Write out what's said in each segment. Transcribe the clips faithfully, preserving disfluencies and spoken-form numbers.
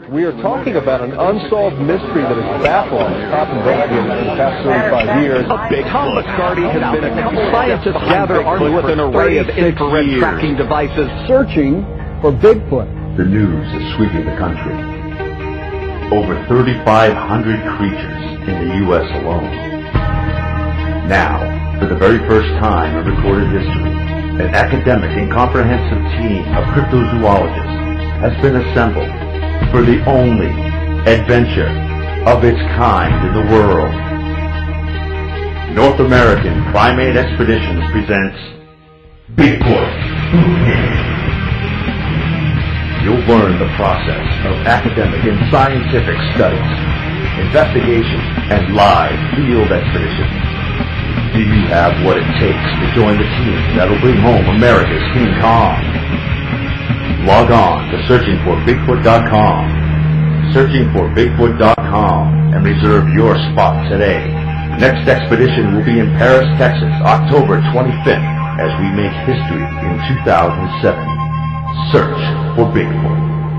We are talking about an unsolved mystery that has baffled top investigators for the past thirty-five years. Tom Biscardi has been a couple scientists gather armed with an array of infrared years. tracking devices searching for Bigfoot. The news is sweeping the country. Over thirty-five hundred creatures in the U S alone. Now, for the very first time in recorded history, an academic and comprehensive team of cryptozoologists has been assembled for the only adventure of its kind in the world. North American Primate Expeditions presents Bigfoot. You'll learn the process of academic and scientific studies, investigation, and live field expeditions. Do you have what it takes to join the team that'll bring home America's King Kong? Log on to searching for bigfoot dot com. searching for bigfoot dot com and reserve your spot today. Next expedition will be in Paris, Texas, October twenty-fifth, as we make history in two thousand seven. Search for Bigfoot.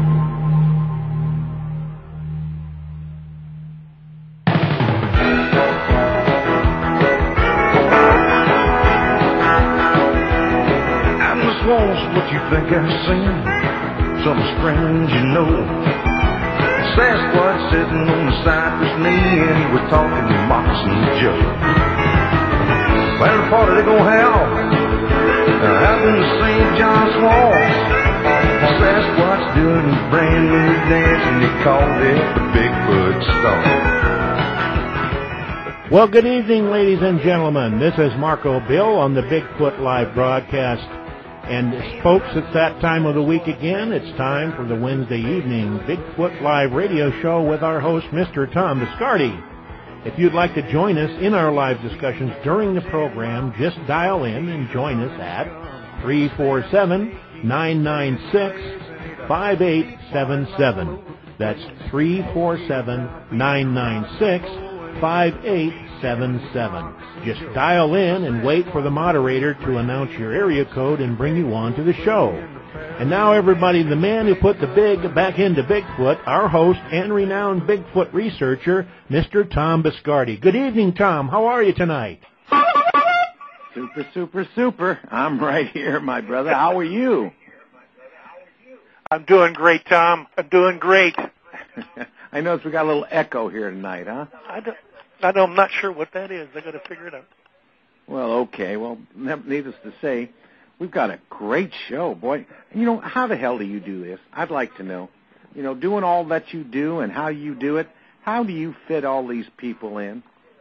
I'm just lost what you think I've seen. Something strange, you know. Sasquatch sitting on the cypress knee, and he was talking to Moccasin Joe. Well, the party they gonna have out in the Saint John's Walls. The Sasquatch doing his brand new dance, and they called it the Bigfoot Stomp. Well, good evening, ladies and gentlemen. This is Marco Bill on the Bigfoot Live broadcast. And folks, it's that time of the week again. It's time for the Wednesday evening Bigfoot Live radio show with our host, Mister Tom Biscardi. If you'd like to join us in our live discussions during the program, just dial in and join us at three four seven, nine nine six, five eight seven seven. That's three four seven, nine nine six, five eight seven seven. Just dial in and wait for the moderator to announce your area code and bring you on to the show. And now, everybody, the man who put the big back into Bigfoot, our host and renowned Bigfoot researcher, Mister Tom Biscardi. Good evening, Tom. How are you tonight? Super, super, super. I'm right here, my brother. How are you? I'm doing great, Tom. I'm doing great. I notice we got a little echo here tonight, huh? I don't, I don't, I'm not sure what that is. I got to figure it out. Well, okay. Well, needless to say, we've got a great show, boy. You know, how the hell do you do this? I'd like to know. You know, doing all that you do and how you do it, how do you fit all these people in?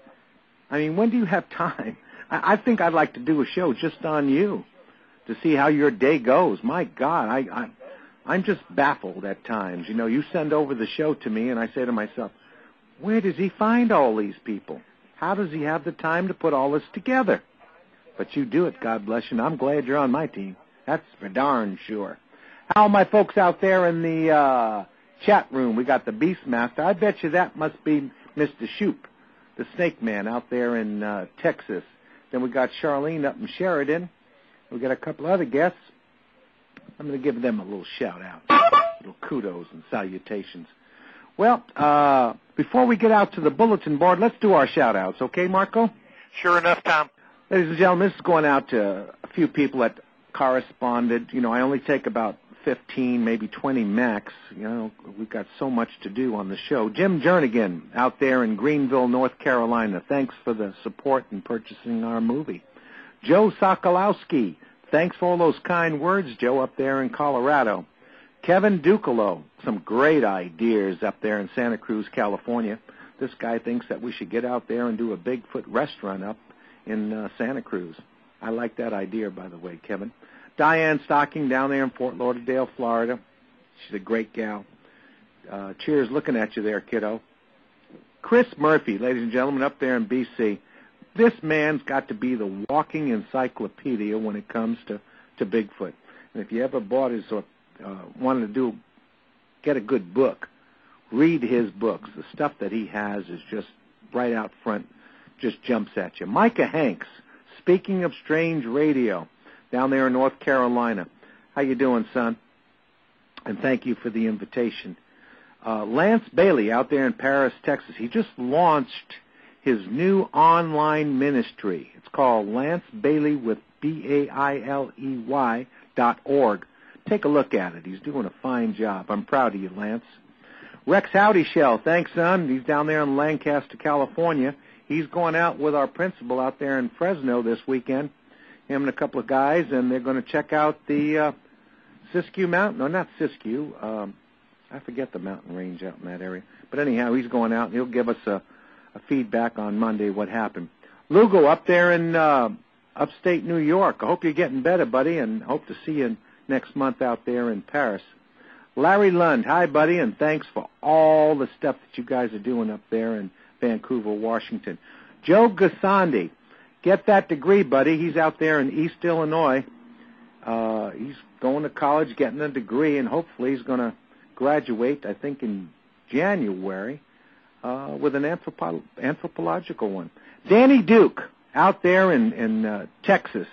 I mean, when do you have time? I, I think I'd like to do a show just on you to see how your day goes. My God, I, I, I'm just baffled at times. You know, you send over the show to me, and I say to myself, where does he find all these people? How does he have the time to put all this together? But you do it, God bless you, and I'm glad you're on my team. That's for darn sure. How are my folks out there in the uh, chat room? We got the Beastmaster. I bet you that must be Mister Shoop, the Snake Man out there in uh, Texas. Then we got Charlene up in Sheridan. We got a couple other guests. I'm going to give them a little shout-out, little kudos and salutations. Well, uh, before we get out to the bulletin board, let's do our shout-outs, okay, Marco? Sure enough, Tom. Ladies and gentlemen, this is going out to a few people that corresponded. You know, I only take about fifteen, maybe twenty max. You know, we've got so much to do on the show. Jim Jernigan out there in Greenville, North Carolina, thanks for the support in purchasing our movie. Joe Sokolowski, thanks for all those kind words, Joe, up there in Colorado. Kevin Ducalo, some great ideas up there in Santa Cruz, California. This guy thinks that we should get out there and do a Bigfoot restaurant up in uh, Santa Cruz. I like that idea, by the way, Kevin. Diane Stocking down there in Fort Lauderdale, Florida. She's a great gal. Uh, cheers looking at you there, kiddo. Chris Murphy, ladies and gentlemen, up there in B C. This man's got to be the walking encyclopedia when it comes to, to Bigfoot. And if you ever bought his or uh, wanted to do, get a good book, read his books. The stuff that he has is just right out front, just jumps at you. Micah Hanks, speaking of strange radio, down there in North Carolina. How you doing, son? And thank you for the invitation. Uh, Lance Bailey out there in Paris, Texas, he just launched his new online ministry. It's called Lance Bailey with B A I L E Y dot org. Take a look at it. He's doing a fine job. I'm proud of you, Lance. Rex Howdy Shell, thanks, son. He's down there in Lancaster, California. He's going out with our principal out there in Fresno this weekend, him and a couple of guys, and they're going to check out the uh, Siskiyou Mountain. No, not Siskiyou. Um, I forget the mountain range out in that area. But anyhow, he's going out, and he'll give us a, a feedback on Monday what happened. Lugo up there in uh, upstate New York. I hope you're getting better, buddy, and hope to see you next month out there in Paris. Larry Lund, hi, buddy, and thanks for all the stuff that you guys are doing up there in Vancouver, Washington. Joe Gasandi, get that degree, buddy. He's out there in East Illinois. Uh, he's going to college, getting a degree, and hopefully he's going to graduate, I think, in January uh, with an anthropo- anthropological one. Danny Duke, out there in, in uh, Texas.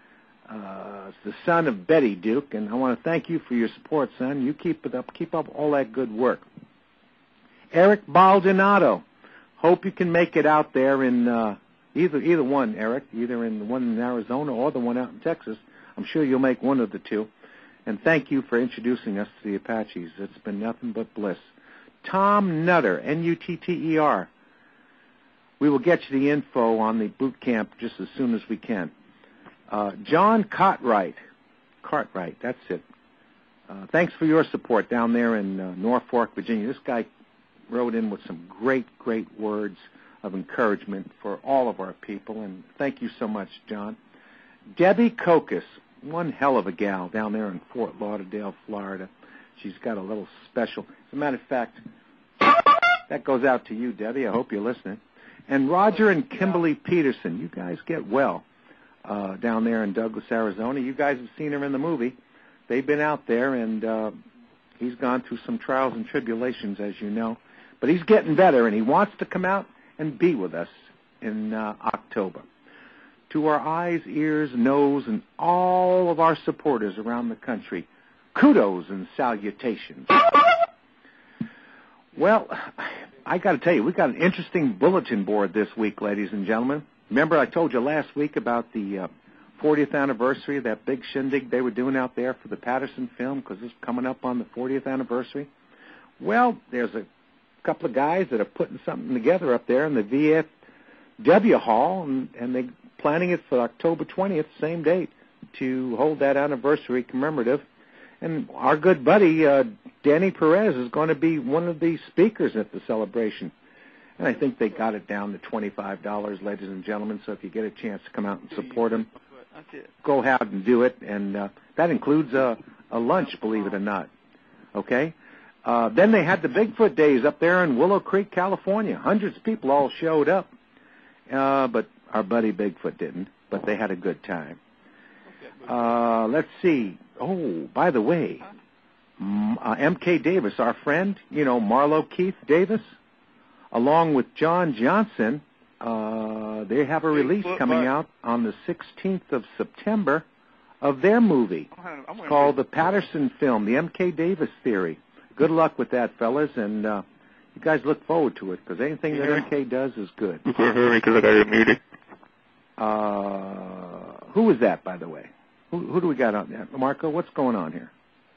Uh, it's the son of Betty Duke, and I want to thank you for your support, son. You keep it up. Keep up all that good work. Eric Baldonado, hope you can make it out there in uh, either either one, Eric, either in the one in Arizona or the one out in Texas. I'm sure you'll make one of the two. And thank you for introducing us to the Apaches. It's been nothing but bliss. Tom Nutter, N U T T E R. We will get you the info on the boot camp just as soon as we can. Uh, John Cartwright, Cartwright, that's it. Uh, thanks for your support down there in uh, Norfolk, Virginia. This guy wrote in with some great, great words of encouragement for all of our people, and thank you so much, John. Debbie Kokas, one hell of a gal down there in Fort Lauderdale, Florida. She's got a little special. As a matter of fact, that goes out to you, Debbie. I hope you're listening. And Roger and Kimberly Peterson, you guys get well. Uh, down there in Douglas, Arizona. You guys have seen her in the movie. They've been out there, and uh, he's gone through some trials and tribulations, as you know. But he's getting better, and he wants to come out and be with us in uh, October. To our eyes, ears, nose, and all of our supporters around the country, kudos and salutations. Well, I got to tell you, we've got an interesting bulletin board this week, ladies and gentlemen. Remember I told you last week about the uh, fortieth anniversary of that big shindig they were doing out there for the Patterson film because it's coming up on the fortieth anniversary? Well, there's a couple of guys that are putting something together up there in the V F W Hall, and, and they're planning it for October twentieth, same date, to hold that anniversary commemorative. And our good buddy, uh, Danny Perez, is going to be one of the speakers at the celebration. And I think they got it down to twenty-five dollars, ladies and gentlemen, so if you get a chance to come out and support them, go ahead and do it. And uh, that includes a, a lunch, believe it or not. Okay? Uh, then they had the Bigfoot Days up there in Willow Creek, California. Hundreds of people all showed up. Uh, but our buddy Bigfoot didn't, but they had a good time. Uh, let's see. Oh, by the way, M- uh, M K Davis, our friend, you know, Marlo Keith Davis, along with John Johnson, uh, they have a release coming out on the sixteenth of September of their movie. It's called The Patterson Film, The M K Davis Theory. Good luck with that, fellas, and uh, you guys look forward to it, because anything that M K does is good. You can't hear me because I got your muted. Uh, who is that, by the way? Who, who do we got on there? Marco, what's going on here?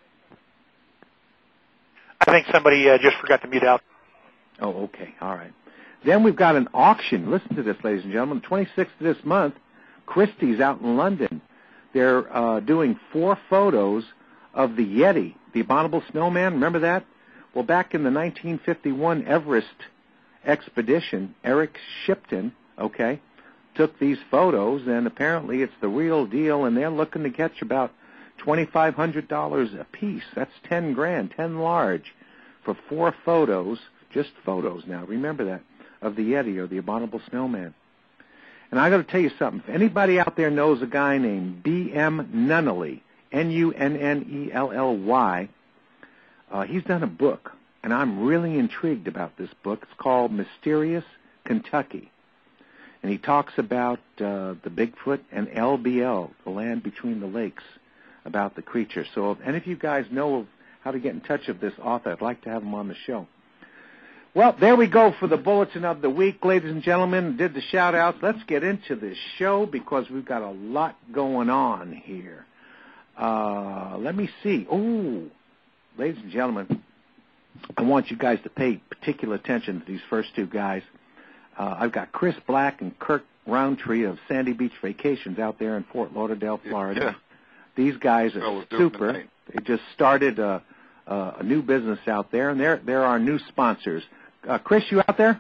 I think somebody uh, just forgot to mute out. Oh, okay. All right. Then we've got an auction. Listen to this, ladies and gentlemen. The twenty-sixth of this month, Christie's out in London. They're uh, doing four photos of the Yeti, the abominable snowman. Remember that? Well, back in the nineteen fifty-one Everest expedition, Eric Shipton, okay, took these photos, and apparently it's the real deal, and they're looking to catch about twenty-five hundred dollars a piece. That's ten grand, ten large, for four photos. Just photos now, remember that, of the Yeti or the abominable snowman. And I got to tell you something. If anybody out there knows a guy named B M Nunnally, N U N N E L L Y, uh, he's done a book, and I'm really intrigued about this book. It's called Mysterious Kentucky. And he talks about uh, the Bigfoot and L B L, the land between the lakes, about the creature. So if any of you guys know of how to get in touch with this author. I'd like to have him on the show. Well, there we go for the Bulletin of the Week, ladies and gentlemen. Did the shout-outs. Let's get into this show because we've got a lot going on here. Uh, let me see. Oh, ladies and gentlemen, I want you guys to pay particular attention to these first two guys. Uh, I've got Chris Black and Kirk Roundtree of Sandy Beach Vacations out there in Fort Lauderdale, Florida. Yeah. These guys are super. They just started a, a new business out there, and they're, they're our new sponsors. Uh, Chris, you out there?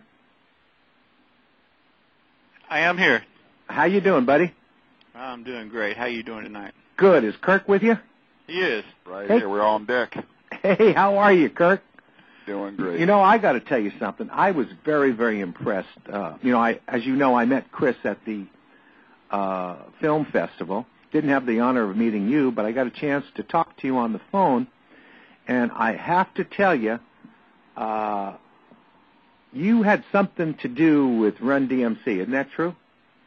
I am here. How you doing, buddy? I'm doing great. How you doing tonight? Good. Is Kirk with you? He is. Right hey. here. We're on deck. Hey, how are you, Kirk? Doing great. You know, I got to tell you something. I was very, very impressed. Uh, you know, I, as you know, I met Chris at the uh, film festival. Didn't have the honor of meeting you, but I got a chance to talk to you on the phone. And I have to tell you, uh, you had something to do with Run D M C. Isn't that true?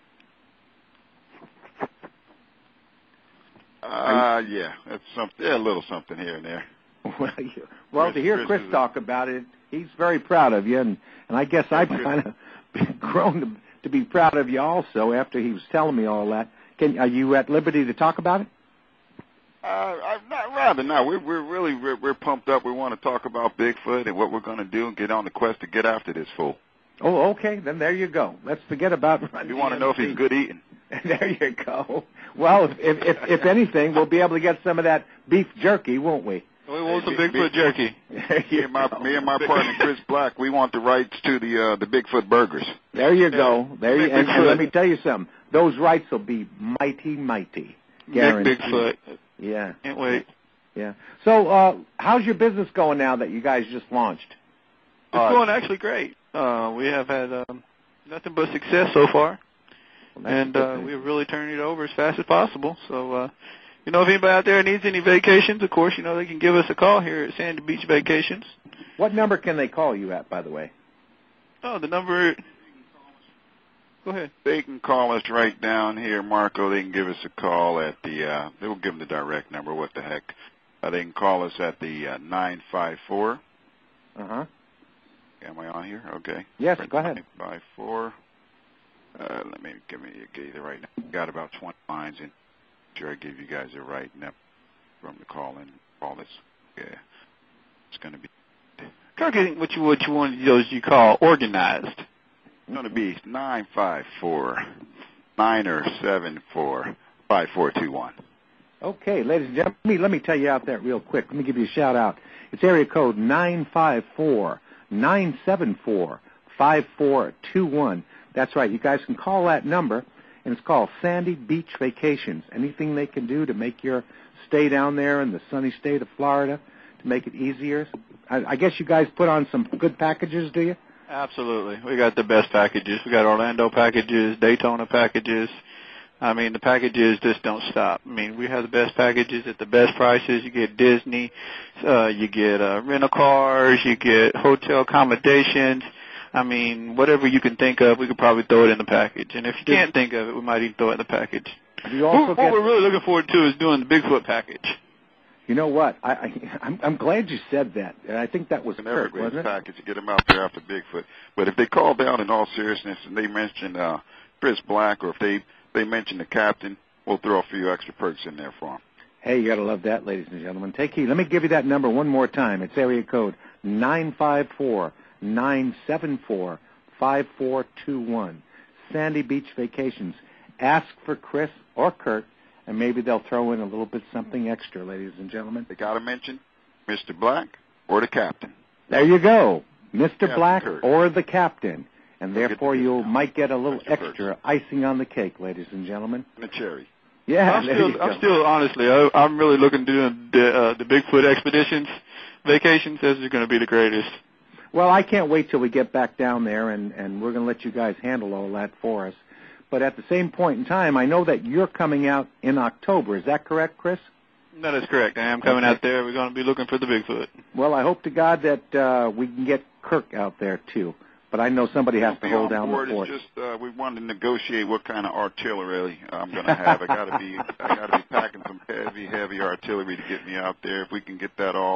Uh, yeah, that's something. Yeah, a little something here and there. Well, you, well Chris, to hear Chris Chris talk about it, he's very proud of you, and, and I guess I've kind of grown to, to be proud of you also after he was telling me all that. Can Are you at liberty to talk about it? Uh, I'm not rather not. We're we're really we're, we're pumped up. We want to talk about Bigfoot and what we're going to do and get on the quest to get after this fool. Oh, okay. Then there you go. Let's forget about Run. We want to know if he's good eating. There you go. Well, if, if if anything, we'll be able to get some of that beef jerky, won't we? We want some Bigfoot jerky. me and my me and my partner Chris Black, we want the rights to the uh, the Bigfoot burgers. There you go. There you, and, and let me tell you something. Those rights will be mighty, mighty. Guaranteed. Big Bigfoot. Yeah. Can't wait. Yeah. So, uh, how's your business going now that you guys just launched? It's uh, going actually great. Uh, we have had um, nothing but success so far, well, and uh, we're really turning it over as fast as possible. So, uh, you know, if anybody out there needs any vacations, of course, you know, they can give us a call here at Sandy Beach Vacations. What number can they call you at, by the way? Oh, the number... Go ahead. They can call us right down here, Marco. They can give us a call at the, uh, they will give them the direct number, what the heck. Uh, they can call us at the uh, nine five four. Uh-huh. Am I on here? Okay. Yes, go ahead. nine five four. Uh, let me give me give you the right number. Got about twenty lines in. Sure I give you guys the right number from the call in. Call this. Yeah. It's going to be. Kirk, what you, what you want those you call organized. It's going to be nine five four, nine seven four, five four two one. Okay, ladies and gentlemen, let me, let me tell you out that real quick. Let me give you a shout-out. It's area code nine five four, nine seven four, five four two one. That's right. You guys can call that number, and it's called Sandy Beach Vacations. Anything they can do to make your stay down there in the sunny state of Florida, to make it easier. I, I guess you guys put on some good packages, do you? Absolutely. We got the best packages. We got Orlando packages, Daytona packages. I mean, the packages just don't stop. I mean, we have the best packages at the best prices. You get Disney, uh, you get uh, rental cars, you get hotel accommodations. I mean, whatever you can think of, we could probably throw it in the package. And if you can't think of it, we might even throw it in the package. You also what, get... what we're really looking forward to is doing the Bigfoot package. You know what? I, I, I'm, I'm glad you said that. And I think that was Kirk, wasn't it? Package to get them out there after Bigfoot. But if they call down in all seriousness and they mention uh, Chris Black, or if they, they mention the captain, we'll throw a few extra perks in there for them. Hey, you got to love that, ladies and gentlemen. Take heed. Let me give you that number one more time. It's area code nine five four, nine seven four, five four two one. Sandy Beach Vacations. Ask for Chris or Kirk, and maybe they'll throw in a little bit something extra, ladies and gentlemen. They got to mention Mister Black or the captain. There you go, Mister Captain Black Kirk. or the captain. And They'll therefore the you might get a little extra extra perks. icing on the cake, ladies and gentlemen. And a cherry. Yeah, I'm there still, you go. I'm still, honestly, I, I'm really looking to do the, uh, the Bigfoot expeditions, vacations. Those are going to be the greatest. Well, I can't wait till we get back down there, and, and we're going to let you guys handle all that for us. But at the same point in time, I know that you're coming out in October. Is that correct, Chris? That is correct. I am coming Okay. out there. We're going to be looking for the Bigfoot. Well, I hope to God that uh, we can get Kirk out there, too. But I know somebody has to hold down the fort. It's just uh, we wanted to negotiate what kind of artillery I'm going to have. I got to be I got to be packing some heavy, heavy artillery to get me out there. If we can get that all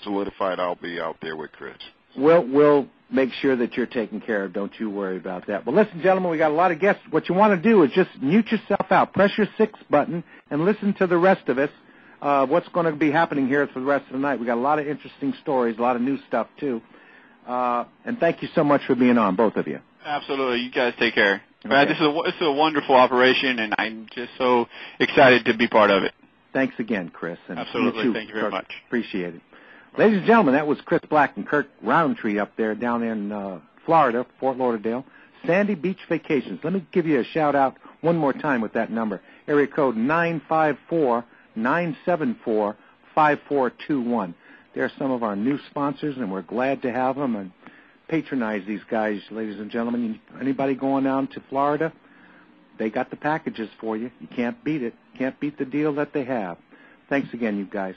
solidified, I'll be out there with Chris. We'll, we'll make sure that you're taken care of. Don't you worry about that. Well, listen, gentlemen, we got a lot of guests. What you want to do is just mute yourself out. Press your six button and listen to the rest of us. Uh, what's going to be happening here for the rest of the night. We got a lot of interesting stories, a lot of new stuff, too. Uh, and thank you so much for being on, both of you. Absolutely. You guys take care. Okay. Uh, this, is a, this is a wonderful operation, and I'm just so excited to be part of it. Thanks again, Chris. And Absolutely. You Thank you very Kirk. much. Appreciate it. Ladies and gentlemen, that was Chris Black and Kirk Roundtree up there down in uh, Florida, Fort Lauderdale. Sandy Beach Vacations. Let me give you a shout-out one more time with that number. Area code nine five four, nine seven four, five four two one. They're some of our new sponsors, and we're glad to have them and patronize these guys, ladies and gentlemen. Anybody going down to Florida, they got the packages for you. You can't beat it. Can't beat the deal that they have. Thanks again, you guys.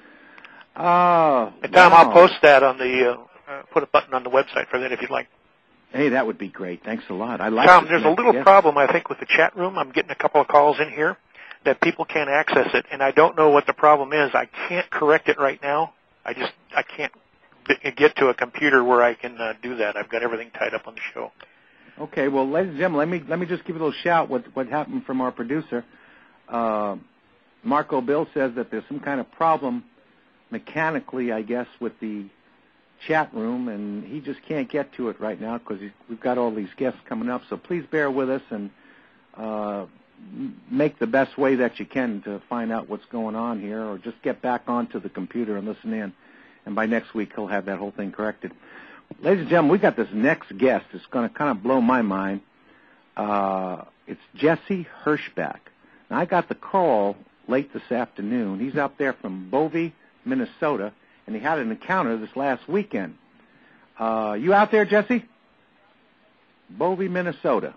Uh, hey, Tom, wow. I'll post that on the, uh, uh, put a button on the website for that if you'd like. Hey, that would be great. Thanks a lot. I like Tom, it. there's a little yes. problem, I think, with the chat room. I'm getting a couple of calls in here that people can't access it, and I don't know what the problem is. I can't correct it right now. I just, I can't get to a computer where I can uh, do that. I've got everything tied up on the show. Okay, well, ladies and gentlemen, let me let me just give a little shout what what happened from our producer. Uh, Marco Bill says that there's some kind of problem mechanically, I guess, with the chat room, and he just can't get to it right now because we've got all these guests coming up. So please bear with us and uh, make the best way that you can to find out what's going on here, or just get back onto the computer and listen in. And by next week, he'll have that whole thing corrected. Ladies and gentlemen, we got this next guest. It's going to kind of blow my mind. Uh, it's Jesse Hirschbach. Now, I got the call late this afternoon. He's up there from Bovey, Minnesota, and he had an encounter this last weekend. Uh, you out there, Jesse? Bovey, Minnesota.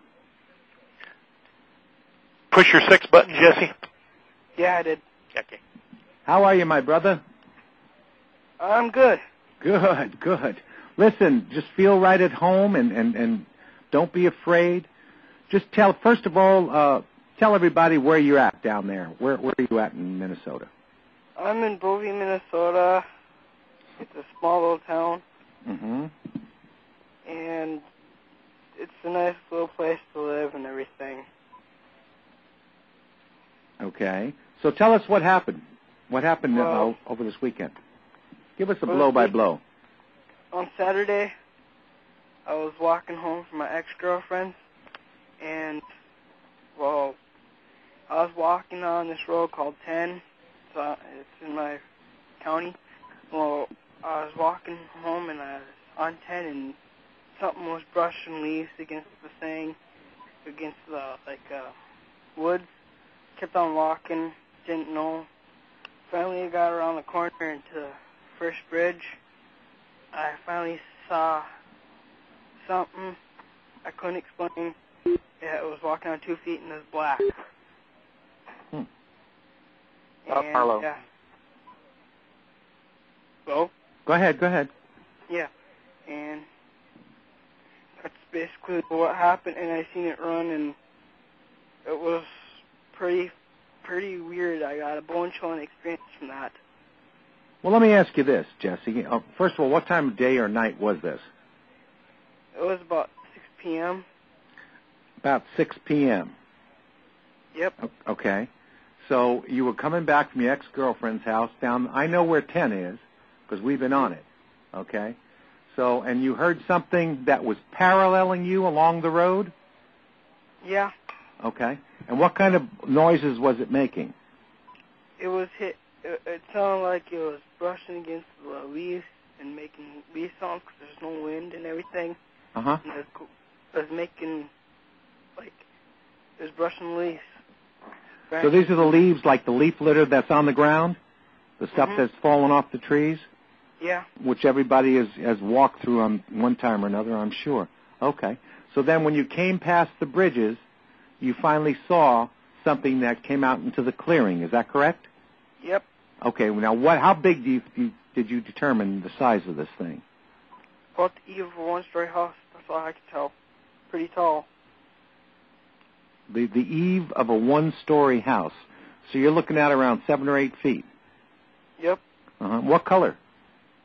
Push your six button, Jesse. Yeah, I did. Okay. How are you, my brother? I'm good. Good, good. Listen, just feel right at home and, and, and don't be afraid. Just tell, first of all, uh, tell everybody where you're at down there. Where, where are you at in Minnesota? I'm in Bovey, Minnesota. It's a small little town. Mm-hmm. And it's a nice little place to live and everything. Okay. So tell us what happened. What happened well, uh, over this weekend? Give us a well, blow-by-blow. On Saturday, I was walking home from my ex-girlfriend, and, well, I was walking on this road called ten. So it's in my county. Well, I was walking home, and I was on ten, and something was brushing leaves against the thing, against the, like, uh, woods. Kept on walking, didn't know. Finally, I got around the corner into the first bridge. I finally saw something I couldn't explain. Yeah, it was walking on two feet and it was black. Hmm. And, Marlo. yeah. Hello? Go ahead, go ahead. Yeah. And that's basically what happened, and I seen it run, and it was pretty, pretty weird. I got a bone-chilling experience from that. Well, let me ask you this, Jesse. Uh, first of all, what time of day or night was this? It was about six p.m. About six p.m. Yep. O- okay. So you were coming back from your ex-girlfriend's house down, I know where ten is, because we've been on it, okay? So, and you heard something that was paralleling you along the road? Yeah. Okay. And what kind of noises was it making? It was hit. It, it sounded like it was brushing against the leaves and making leaf sounds because there's no wind and everything. Uh-huh. And it was, it was making, like, it was brushing leaves. So these are the leaves, like the leaf litter that's on the ground? The stuff Mhm. that's fallen off the trees? Yeah. Which everybody has, has walked through on one time or another, I'm sure. Okay. So then when you came past the bridges, you finally saw something that came out into the clearing. Is that correct? Yep. Okay. Now, what? How big do you, you, did you determine the size of this thing? About the eve of a one-story house. That's all I could tell. Pretty tall. The the eve of a one-story house. So you're looking at around seven or eight feet. Yep. Uh-huh. What color?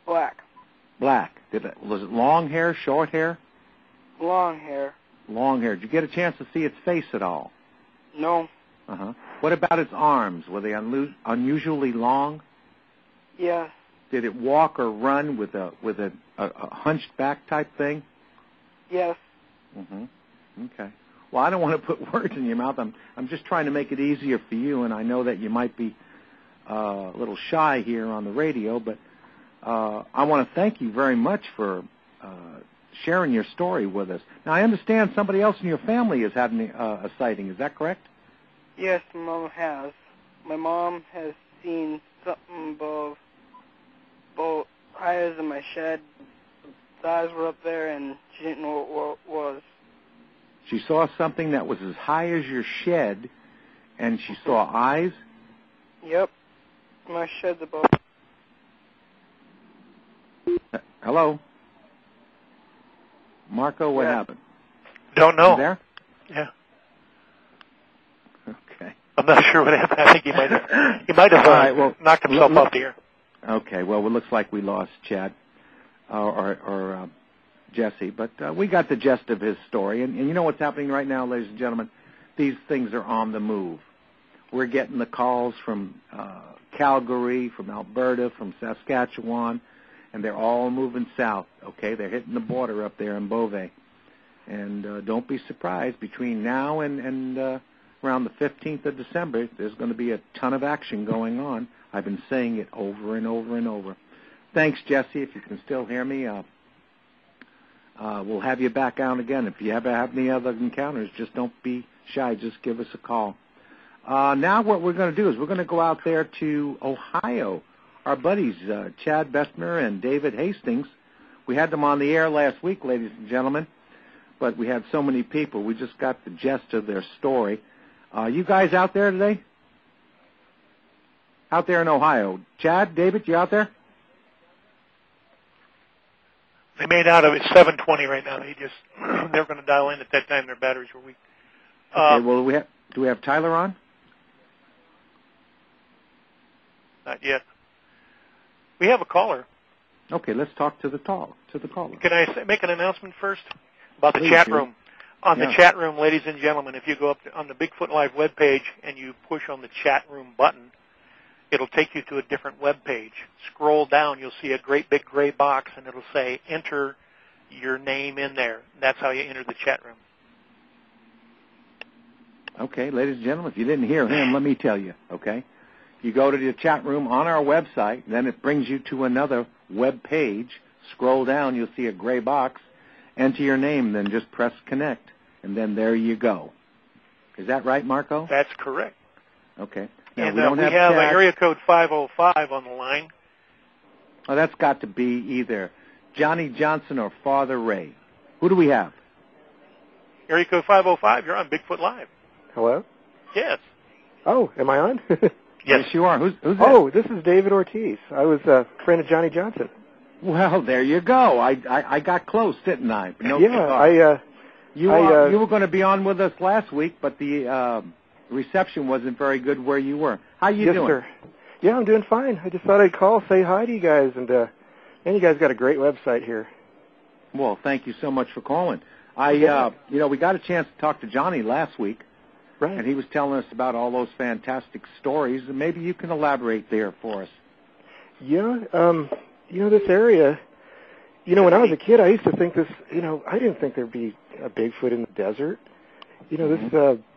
Black. Black. Did it, was it long hair, short hair? Long hair. Long hair. Did you get a chance to see its face at all? No. Uh-huh. What about its arms? Were they unlu- unusually long? Yes. Did it walk or run with a with a, a, a hunched back type thing? Yes. Mm-hmm. Okay. Well, I don't want to put words in your mouth. I'm I'm just trying to make it easier for you, and I know that you might be uh, a little shy here on the radio, but uh, I want to thank you very much for uh, sharing your story with us. Now, I understand somebody else in your family has had an, uh, a sighting. Is that correct? Yes, my mom has. My mom has seen something above, about high as in my shed. The eyes were up there, and she didn't know what it was. She saw something that was as high as your shed, and she saw eyes? Yep. My shed's above. Uh, hello? Marco, what yeah. happened? Don't know. You there? Yeah. Okay. I'm not sure what happened. I think he might have, he might have uh, right, well, knocked himself look, off the air. Okay, well, it looks like we lost Chad uh, or, or uh, Jesse, but uh, we got the gist of his story. And, and you know what's happening right now, ladies and gentlemen? These things are on the move. We're getting the calls from uh, Calgary, from Alberta, from Saskatchewan, and they're all moving south, okay? They're hitting the border up there in Beauvais. And uh, don't be surprised, between now and, and uh, around the fifteenth of December, there's going to be a ton of action going on. I've been saying it over and over and over. Thanks, Jesse. If you can still hear me, uh, uh, we'll have you back on again. If you ever have any other encounters, just don't be shy. Just give us a call. Uh, now what we're going to do is we're going to go out there to Ohio. Our buddies, uh, Chad Bestner and David Hastings, we had them on the air last week, ladies and gentlemen, but we had so many people. We just got the gist of their story. Uh, you guys out there today? Out there in Ohio. Chad, David, you out there? They made out of it seven twenty right now. They just, they were going to dial in at that time. Their batteries were weak. Okay, Uh, well, we have, do we have Tyler on? Not yet. We have a caller. Okay, let's talk to the call to the caller. Can I say, make an announcement first about the Please chat do. room? On Yeah. the chat room, ladies and gentlemen, if you go up to, on the Bigfoot Live webpage and you push on the chat room button, it'll take you to a different web page. Scroll down, you'll see a great big gray box, and it'll say enter your name in there. That's how you enter the chat room. Okay, ladies and gentlemen, if you didn't hear him, let me tell you, okay? You go to the chat room on our website, then it brings you to another web page. Scroll down, you'll see a gray box. Enter your name, then just press connect, and then there you go. Is that right, Marco? That's correct. Okay. Now, and we uh, don't we have, have uh, chat. area code five oh five on the line. Oh, that's got to be either Johnny Johnson or Father Ray. Who do we have? Area code five oh five, you're on Bigfoot Live. Hello? Yes. Oh, am I on? Yes, you are. Who's, who's oh, this is David Ortiz. I was a friend of Johnny Johnson. Well, there you go. I I, I got close, didn't I? No yeah, cigar. I. Uh, you I, are, uh, you were going to be on with us last week, but the uh, reception wasn't very good where you were. How you yes, doing? Sir. Yeah, I'm doing fine. I just thought I'd call, say hi to you guys, and uh, and you guys got a great website here. Well, thank you so much for calling. I, uh, you know, we got a chance to talk to Johnny last week. Right. And he was telling us about all those fantastic stories, and maybe you can elaborate there for us. Yeah, um, you know, this area, you know, when I was a kid, I used to think this, you know, I didn't think there'd be a Bigfoot in the desert. You know, Mm-hmm. this,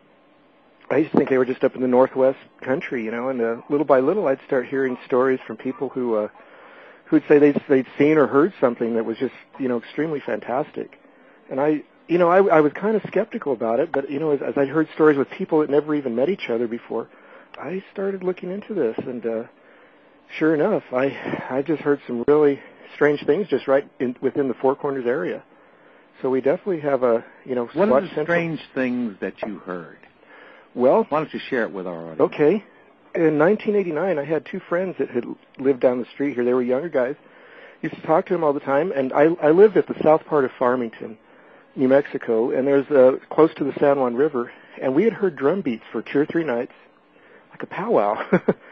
uh, I used to think they were just up in the northwest country, you know, and uh, little by little I'd start hearing stories from people who, uh, who'd say they'd, they'd seen or heard something that was just, you know, extremely fantastic. And I, You know, I, I was kind of skeptical about it, but, you know, as, as I heard stories with people that never even met each other before, I started looking into this, and uh, sure enough, I I just heard some really strange things just right in, within the Four Corners area. So we definitely have a, you know, what SWAT are the Central. strange things that you heard? Well, why don't you share it with our audience? Okay. In nineteen eighty-nine, I had two friends that had lived down the street here. They were younger guys. Used to talk to them all the time, and I, I lived at the south part of Farmington, New Mexico, and there's uh, close to the San Juan River, and we had heard drum beats for two or three nights, like a powwow.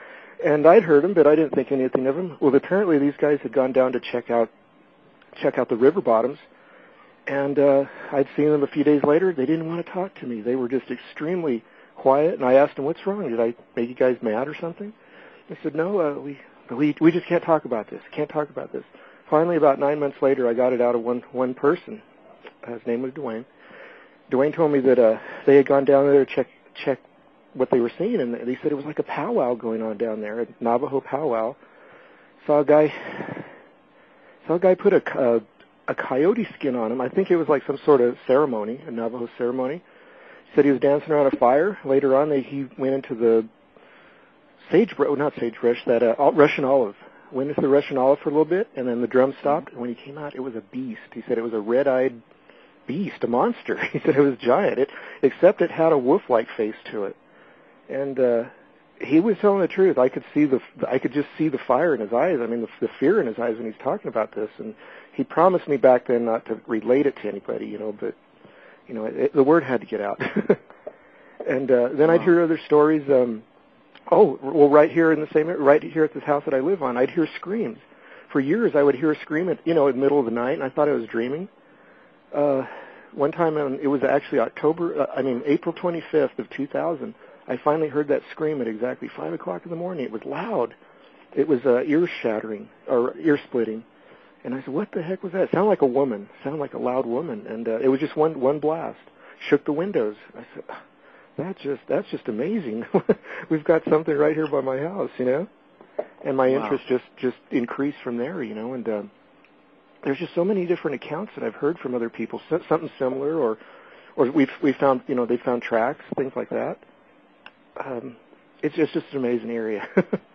and I'd heard them, but I didn't think anything of them. Well, apparently these guys had gone down to check out check out the river bottoms, and uh, I'd seen them a few days later. They didn't want to talk to me. They were just extremely quiet, and I asked them, "What's wrong? Did I make you guys mad or something?" They said, "No, uh, we we we just can't talk about this. Can't talk about this." Finally, about nine months later, I got it out of one one person. His name was Dwayne. Dwayne told me that uh, they had gone down there to check check what they were seeing, and they said it was like a powwow going on down there, a Navajo powwow. Saw a guy saw a guy put a uh, a coyote skin on him. I think it was like some sort of ceremony, a Navajo ceremony. Said he was dancing around a fire. Later on, they, he went into the sagebrush, not sagebrush, that uh, Russian olive. Went into the Russian olive for a little bit, and then the drum stopped. And when he came out, it was a beast. He said it was a red-eyed beast, a monster. He said it was giant, it, except it had a wolf-like face to it. And uh, he was telling the truth. I could see the, I could just see the fire in his eyes. I mean, the, the fear in his eyes when he's talking about this. And he promised me back then not to relate it to anybody, you know. But you know, it, the word had to get out. And uh, then wow. I'd hear other stories. Um, oh, well, right here in the same, right here at this house that I live on, I'd hear screams. For years, I would hear a scream at, you know, in the middle of the night, and I thought I was dreaming. Uh, one time, um, it was actually October, uh, I mean, April twenty-fifth of two thousand. I finally heard that scream at exactly five o'clock in the morning. It was loud. It was uh, ear-shattering, or ear-splitting. And I said, what the heck was that? It sounded like a woman. It sounded like a loud woman. And uh, it was just one one blast. Shook the windows. I said, that's just, that's just amazing. We've got something right here by my house, you know? And my wow. interest just, just increased from there, you know? And uh, there's just so many different accounts that I've heard from other people, so, something similar, or or we've, we've found, you know, they found tracks, things like that. Um, it's just, just an amazing area.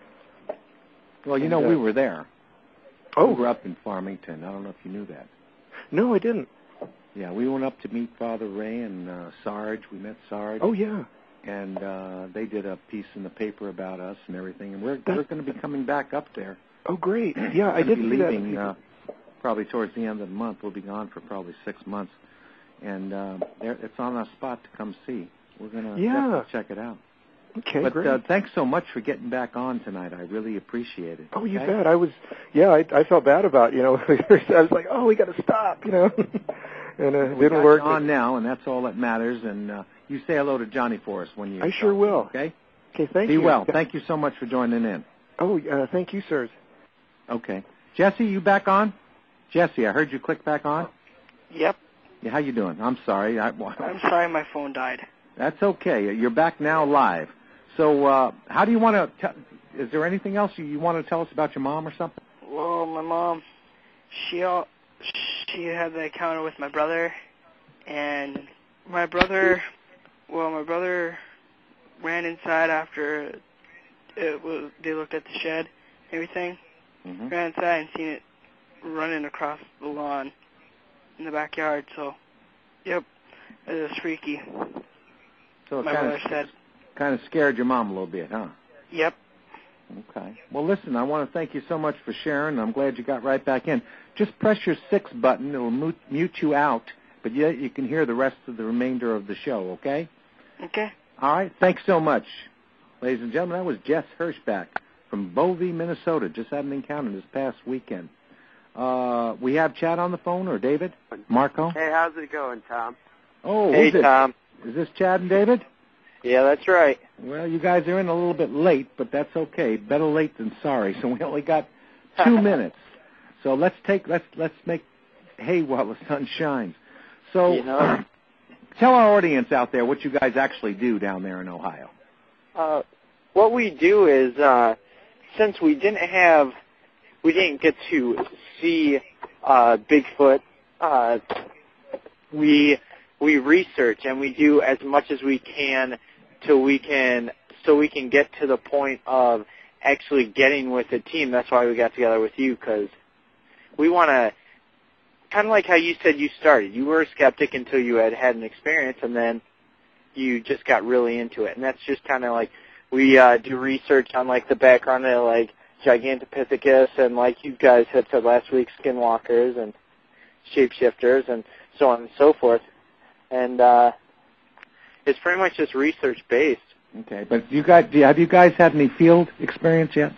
Well, you know, and, uh, we were there. Oh. We were up in Farmington. I don't know if you knew that. No, I didn't. Yeah, we went up to meet Father Ray and uh, Sarge. We met Sarge. Oh, yeah. And uh, they did a piece in the paper about us and everything. And we're, that, we're going to be coming back up there. Oh, great. Yeah, I didn't be see leaving, that. Uh, probably towards the end of the month. We'll be gone for probably six months. And uh, there, it's on our spot to come see. We're going to yeah. check it out. Okay, but great. Uh, thanks so much for getting back on tonight. I really appreciate it. Oh, you okay? bet. I was, yeah, I, I felt bad about, you know, I was like, oh, we got to stop, you know, and uh, it we didn't got work. You on now, and that's all that matters. And uh, you say hello to Johnny for us when you. I sure will. Okay. Okay, thank Be you. Be well. Thank you so much for joining in. Oh, uh, thank you, sirs. Okay, Jesse, you back on? Jesse, I heard you click back on. Yep. Yeah, how you doing? I'm sorry. I, I'm sorry, my phone died. That's okay. You're back now live. So, uh, how do you want to? Te- is there anything else you, you want to tell us about your mom or something? Well, my mom, she all, she had the encounter with my brother, and my brother, well, my brother ran inside after it was. They looked at the shed, everything. Mm-hmm. Ran inside and seen it running across the lawn in the backyard. So, yep, it was freaky. So it my kind brother of, said. Kind of scared your mom a little bit, huh? Yep. Okay. Well, listen, I want to thank you so much for sharing. I'm glad you got right back in. Just press your six button. It'll mute, mute you out, but yet you can hear the rest of the remainder of the show, okay? Okay. All right. Thanks so much. Ladies and gentlemen, that was Jess Hirschbach from Bovey, Minnesota. Just had an encounter this past weekend. Uh, we have Chad on the phone, or David? Marco? Hey, how's it going, Tom? Oh, hey, is it? Tom. Is this Chad and David? Yeah, that's right. Well, you guys are in a little bit late, but that's okay. Better late than sorry. So we only got two minutes. So let's take let's let's make hay while the sun shines. So you know, tell our audience out there what you guys actually do down there in Ohio. Uh, what we do is uh, since we didn't have we didn't get to see uh, Bigfoot, uh, we we research and we do as much as we can till we can so we can get to the point of actually getting with a team. That's why we got together with you, because we want to, kind of like how you said you started. You were a skeptic until you had had an experience, and then you just got really into it. And that's just kind of like we uh, do research on like the background of like Gigantopithecus, and like you guys had said last week, skinwalkers and shapeshifters and so on and so forth. And uh, it's pretty much just research-based. Okay, but you got, have you guys had any field experience yet?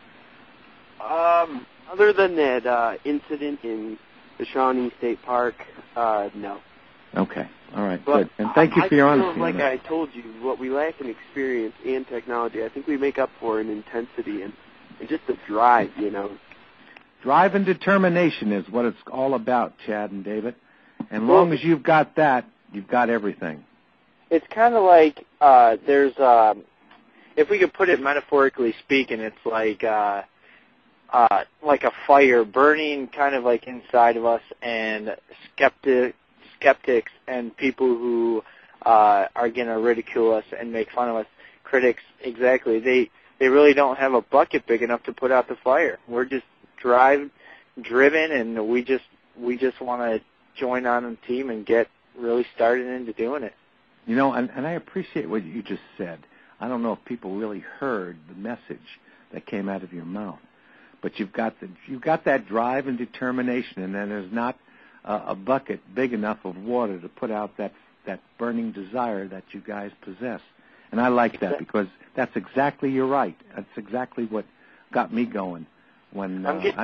Um, other than that uh, incident in the Shawnee State Park, uh, no. Okay, all right, But good. And thank you I for your feel honesty. like on that. I told you, what we lack in experience and technology, I think we make up for in intensity and, and just the drive, you know. Drive and determination is what it's all about, Chad and David. And Well, long as you've got that, you've got everything. It's kind of like uh, there's, um, if we could put it metaphorically speaking, it's like uh, uh, like a fire burning kind of like inside of us, and skeptic, skeptics and people who uh, are going to ridicule us and make fun of us, critics, exactly, they, they really don't have a bucket big enough to put out the fire. We're just drive, driven, and we just we just want to join on a team and get really started into doing it. You know, and, and I appreciate what you just said. I don't know if people really heard the message that came out of your mouth, but you've got the you've got that drive and determination, and then there's not uh, a bucket big enough of water to put out that that burning desire that you guys possess. And I like that because that's exactly, you're right. That's exactly what got me going. When uh, I'm getting, I,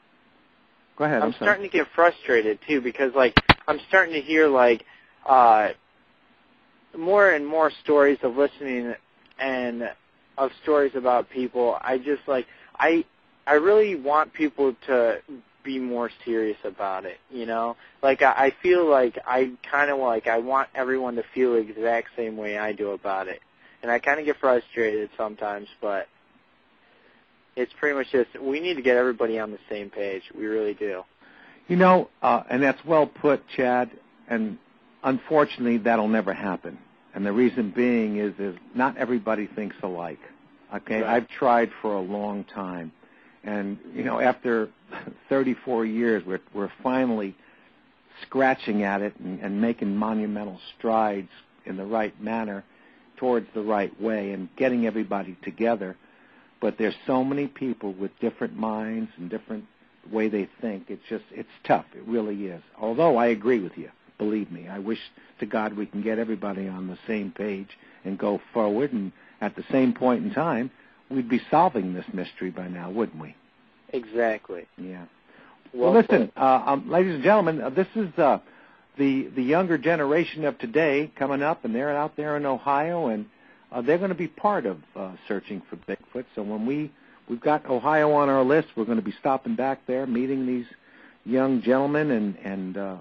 go ahead. I'm, I'm sorry. starting to get frustrated too, because like I'm starting to hear like uh, more and more stories of listening and of stories about people. I just like I I really want people to be more serious about it. You know, like I, I feel like I kind of like I want everyone to feel the exact same way I do about it, and I kind of get frustrated sometimes, but. It's pretty much just, we need to get everybody on the same page. We really do. You know, uh, and that's well put, Chad, and unfortunately that'll never happen. And the reason being is, is not everybody thinks alike. Okay, Right. I've tried for a long time. And, you know, after thirty-four years, we're, we're finally scratching at it and, and making monumental strides in the right manner towards the right way and getting everybody together. But there's so many people with different minds and different way they think. It's just, it's tough. It really is. Although I agree with you. Believe me. I wish to God we can get everybody on the same page and go forward. And at the same point in time, we'd be solving this mystery by now, wouldn't we? Exactly. Yeah. Well, Well, listen, uh, um, ladies and gentlemen, uh, this is uh, the the younger generation of today coming up, and they're out there in Ohio, and Uh, they're going to be part of uh, searching for Bigfoot. So when we, we've got Ohio on our list, we're going to be stopping back there, meeting these young gentlemen and, and uh,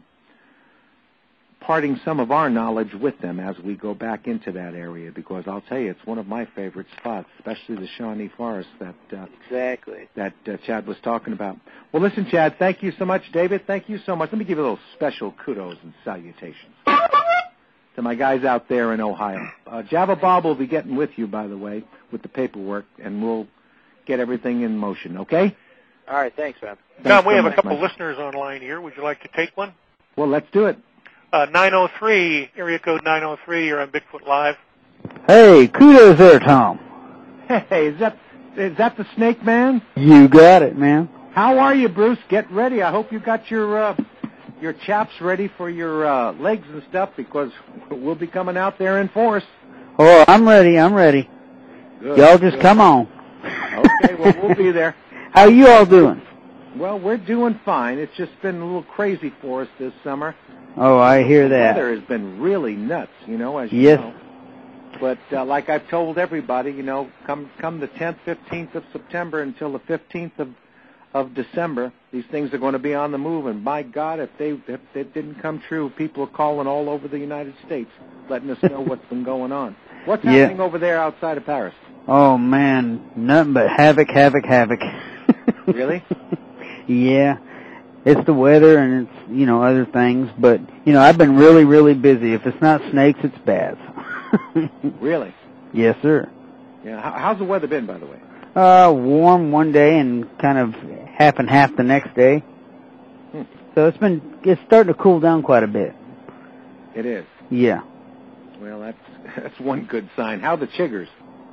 parting some of our knowledge with them as we go back into that area, because I'll tell you, it's one of my favorite spots, especially the Shawnee Forest that uh, exactly. that uh, Chad was talking about. Well, listen, Chad, thank you so much. David, thank you so much. Let me give you a little special kudos and salutations to my guys out there in Ohio. Uh, Java Bob will be getting with you, by the way, with the paperwork, and we'll get everything in motion, okay? All right, thanks, man. Thanks Tom, we so have a much, couple Mike. listeners online here. Would you like to take one? Well, let's do it. Uh, nine oh three, area code nine oh three, you're on Bigfoot Live. Hey, kudos there, Tom. Hey, is that is that the Snake Man? You got it, man. How are you, Bruce? Get ready. I hope you got your uh, your chaps ready for your uh, legs and stuff, because we'll be coming out there in force. Oh, I'm ready. I'm ready. Good, Y'all just good. come on. Okay, well, we'll be there. How you all doing? Well, we're doing fine. It's just been a little crazy for us this summer. Oh, I hear The that. weather has been really nuts, you know, as you Yes. know. But uh, like I've told everybody, you know, come come the tenth, fifteenth of September until the fifteenth of of December, these things are going to be on the move. And by God, if they if it didn't come true, people are calling all over the United States, letting us know what's been going on. What's Yeah. happening over there outside of Paris? Oh, man. Nothing but havoc, havoc, havoc. Really? Yeah. It's the weather and it's, you know, other things. But, you know, I've been really, really busy. If it's not snakes, it's bats. Really? Yes, sir. Yeah. How, how's the weather been, by the way? Uh, warm one day and kind of half and half the next day. Hmm. So it's been, it's starting to cool down quite a bit. It is. Yeah. Well, that's that's one good sign. How are the chiggers?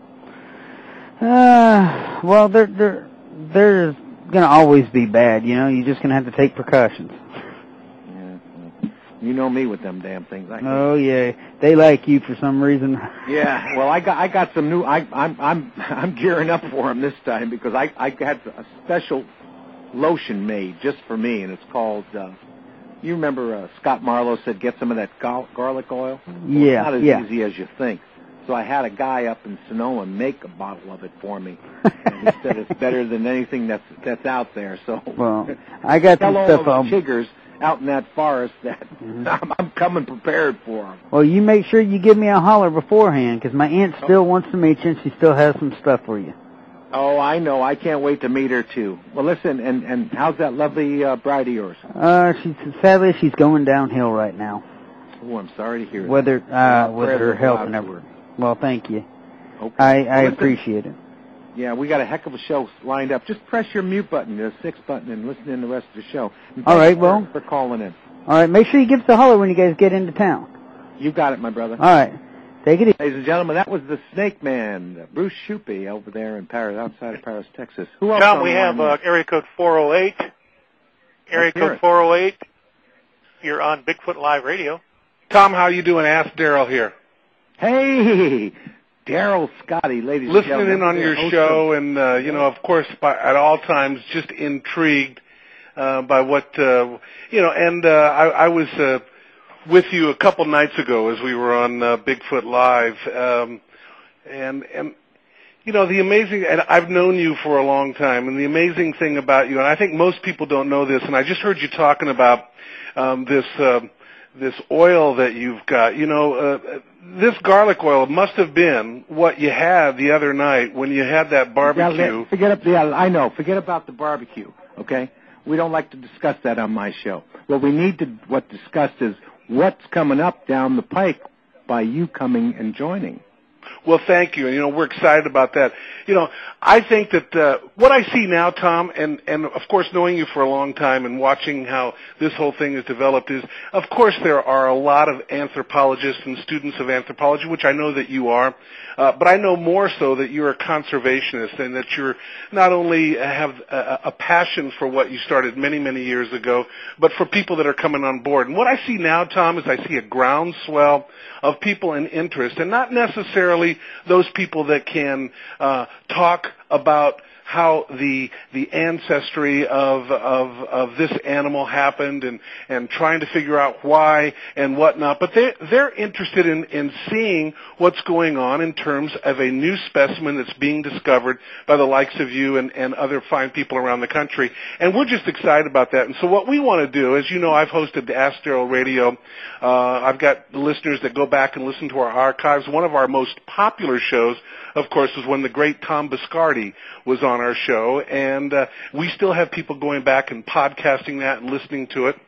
Uh, well, they're, they're, they're gonna always be bad, you know, you're just gonna have to take precautions. Yeah. You know me with them damn things. I Oh yeah, they like you for some reason. Yeah, well, I got I got some new. I I'm I'm I'm gearing up for them this time because I I had a special lotion made just for me, and it's called. Uh, you remember uh, Scott Marlowe said get some of that gar- garlic oil? Well, Yeah, it's not as yeah. easy as you think. So I had a guy up in Sonoma make a bottle of it for me. And he said it's better than anything that's that's out there. So Well, I got some tell all stuff those I'll- chiggers out in that forest that Mm-hmm. I'm, I'm coming prepared for them. Well, you make sure you give me a holler beforehand, because my aunt still wants to meet you, and she still has some stuff for you. Oh, I know. I can't wait to meet her too. Well, listen, and and how's that lovely uh, bride of yours? Uh, she's sadly she's going downhill right now. Oh, I'm sorry to hear that. Whether uh, Well, with prayers her will go health out and to everything. Well, thank you. Okay. I I Well, listen, appreciate it. Yeah, we got a heck of a show lined up. Just press your mute button, the six button, and listen in the rest of the show. And All thanks right, for- well- for calling in. All right, make sure you give us a holler when you guys get into town. You got it, my brother. All right, take it easy. Ladies and gentlemen, that was the Snake Man, Bruce Shupe, over there in Paris, outside of Paris, Texas. Who else? Tom, on we the have line? uh, area code four oh eight. Area Let's hear code it. four oh eight. You're on Bigfoot Live Radio. Tom, how you doing? Ask Daryl here. Hey, Daryl Scotty, ladies and Listening gentlemen. in on your Host show, and uh, you know, of course, by, at all times, just intrigued uh, by what uh, you know. And uh, I, I was uh, with you a couple nights ago as we were on uh, Bigfoot Live, um, and and you know, the amazing. And I've known you for a long time, and the amazing thing about you, and I think most people don't know this, and I just heard you talking about um, this. Uh, this oil that you've got, you know, uh, this garlic oil must have been what you had the other night when you had that barbecue. Yeah, let- forget up, yeah, I know. Forget about the barbecue, okay? We don't like to discuss that on my show. What we need to what discussed is what's coming up down the pike by you coming and joining. Well, thank you. And, you know, we're excited about that. You know, I think that uh, what I see now, Tom, and, and of course knowing you for a long time and watching how this whole thing is developed is, of course, there are a lot of anthropologists and students of anthropology, which I know that you are, uh, but I know more so that you're a conservationist and that you're not only have a, a passion for what you started many, many years ago, but for people that are coming on board. And what I see now, Tom, is I see a groundswell of people in interest, and not necessarily those people that can uh, talk about how the the ancestry of of of this animal happened and and trying to figure out why and whatnot, but they they're interested in in seeing what's going on in terms of a new specimen that's being discovered by the likes of you and and other fine people around the country, and we're just excited about that. And so what we want to do, as you know, I've hosted the Ask Daryl Radio. Uh, I've got listeners that go back and listen to our archives. One of our most popular shows, of course, was when the great Tom Biscardi was on our show, and uh, we still have people going back and podcasting that and listening to it.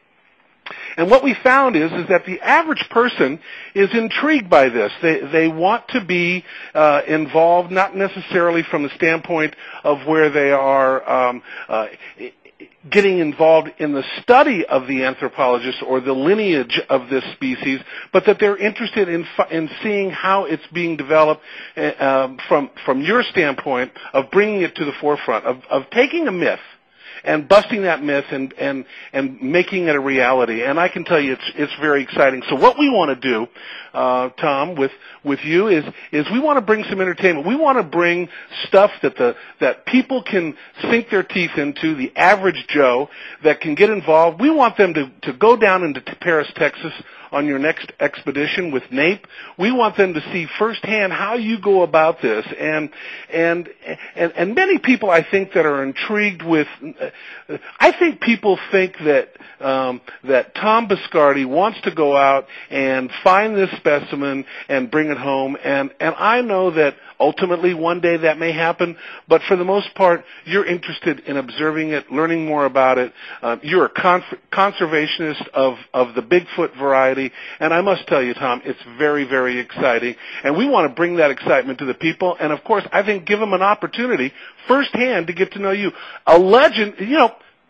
And what we found is is that the average person is intrigued by this. They they want to be uh, involved, not necessarily from the standpoint of where they are um, uh, getting involved in the study of the anthropologist or the lineage of this species, but that they're interested in in seeing how it's being developed uh, from from your standpoint of bringing it to the forefront, of of taking a myth and busting that myth and and and making it a reality. And I can tell you, it's it's very exciting. So what we want to do, uh, Tom, with with you is is we want to bring some entertainment. We want to bring stuff that the that people can sink their teeth into. The average Joe that can get involved. We want them to to go down into Paris, Texas, on your next expedition with NAPE. We want them to see firsthand how you go about this, and and and, and many people, I think, that are intrigued with. Uh, I think people think that um, that Tom Biscardi wants to go out and find this specimen and bring it home, and and I know that ultimately one day that may happen, but for the most part, you're interested in observing it, learning more about it. Uh, you're a con- conservationist of of the Bigfoot variety. And I must tell you, Tom, it's very, very exciting. And we want to bring that excitement to the people. And, of course, I think give them an opportunity firsthand to get to know you. A legend, you know,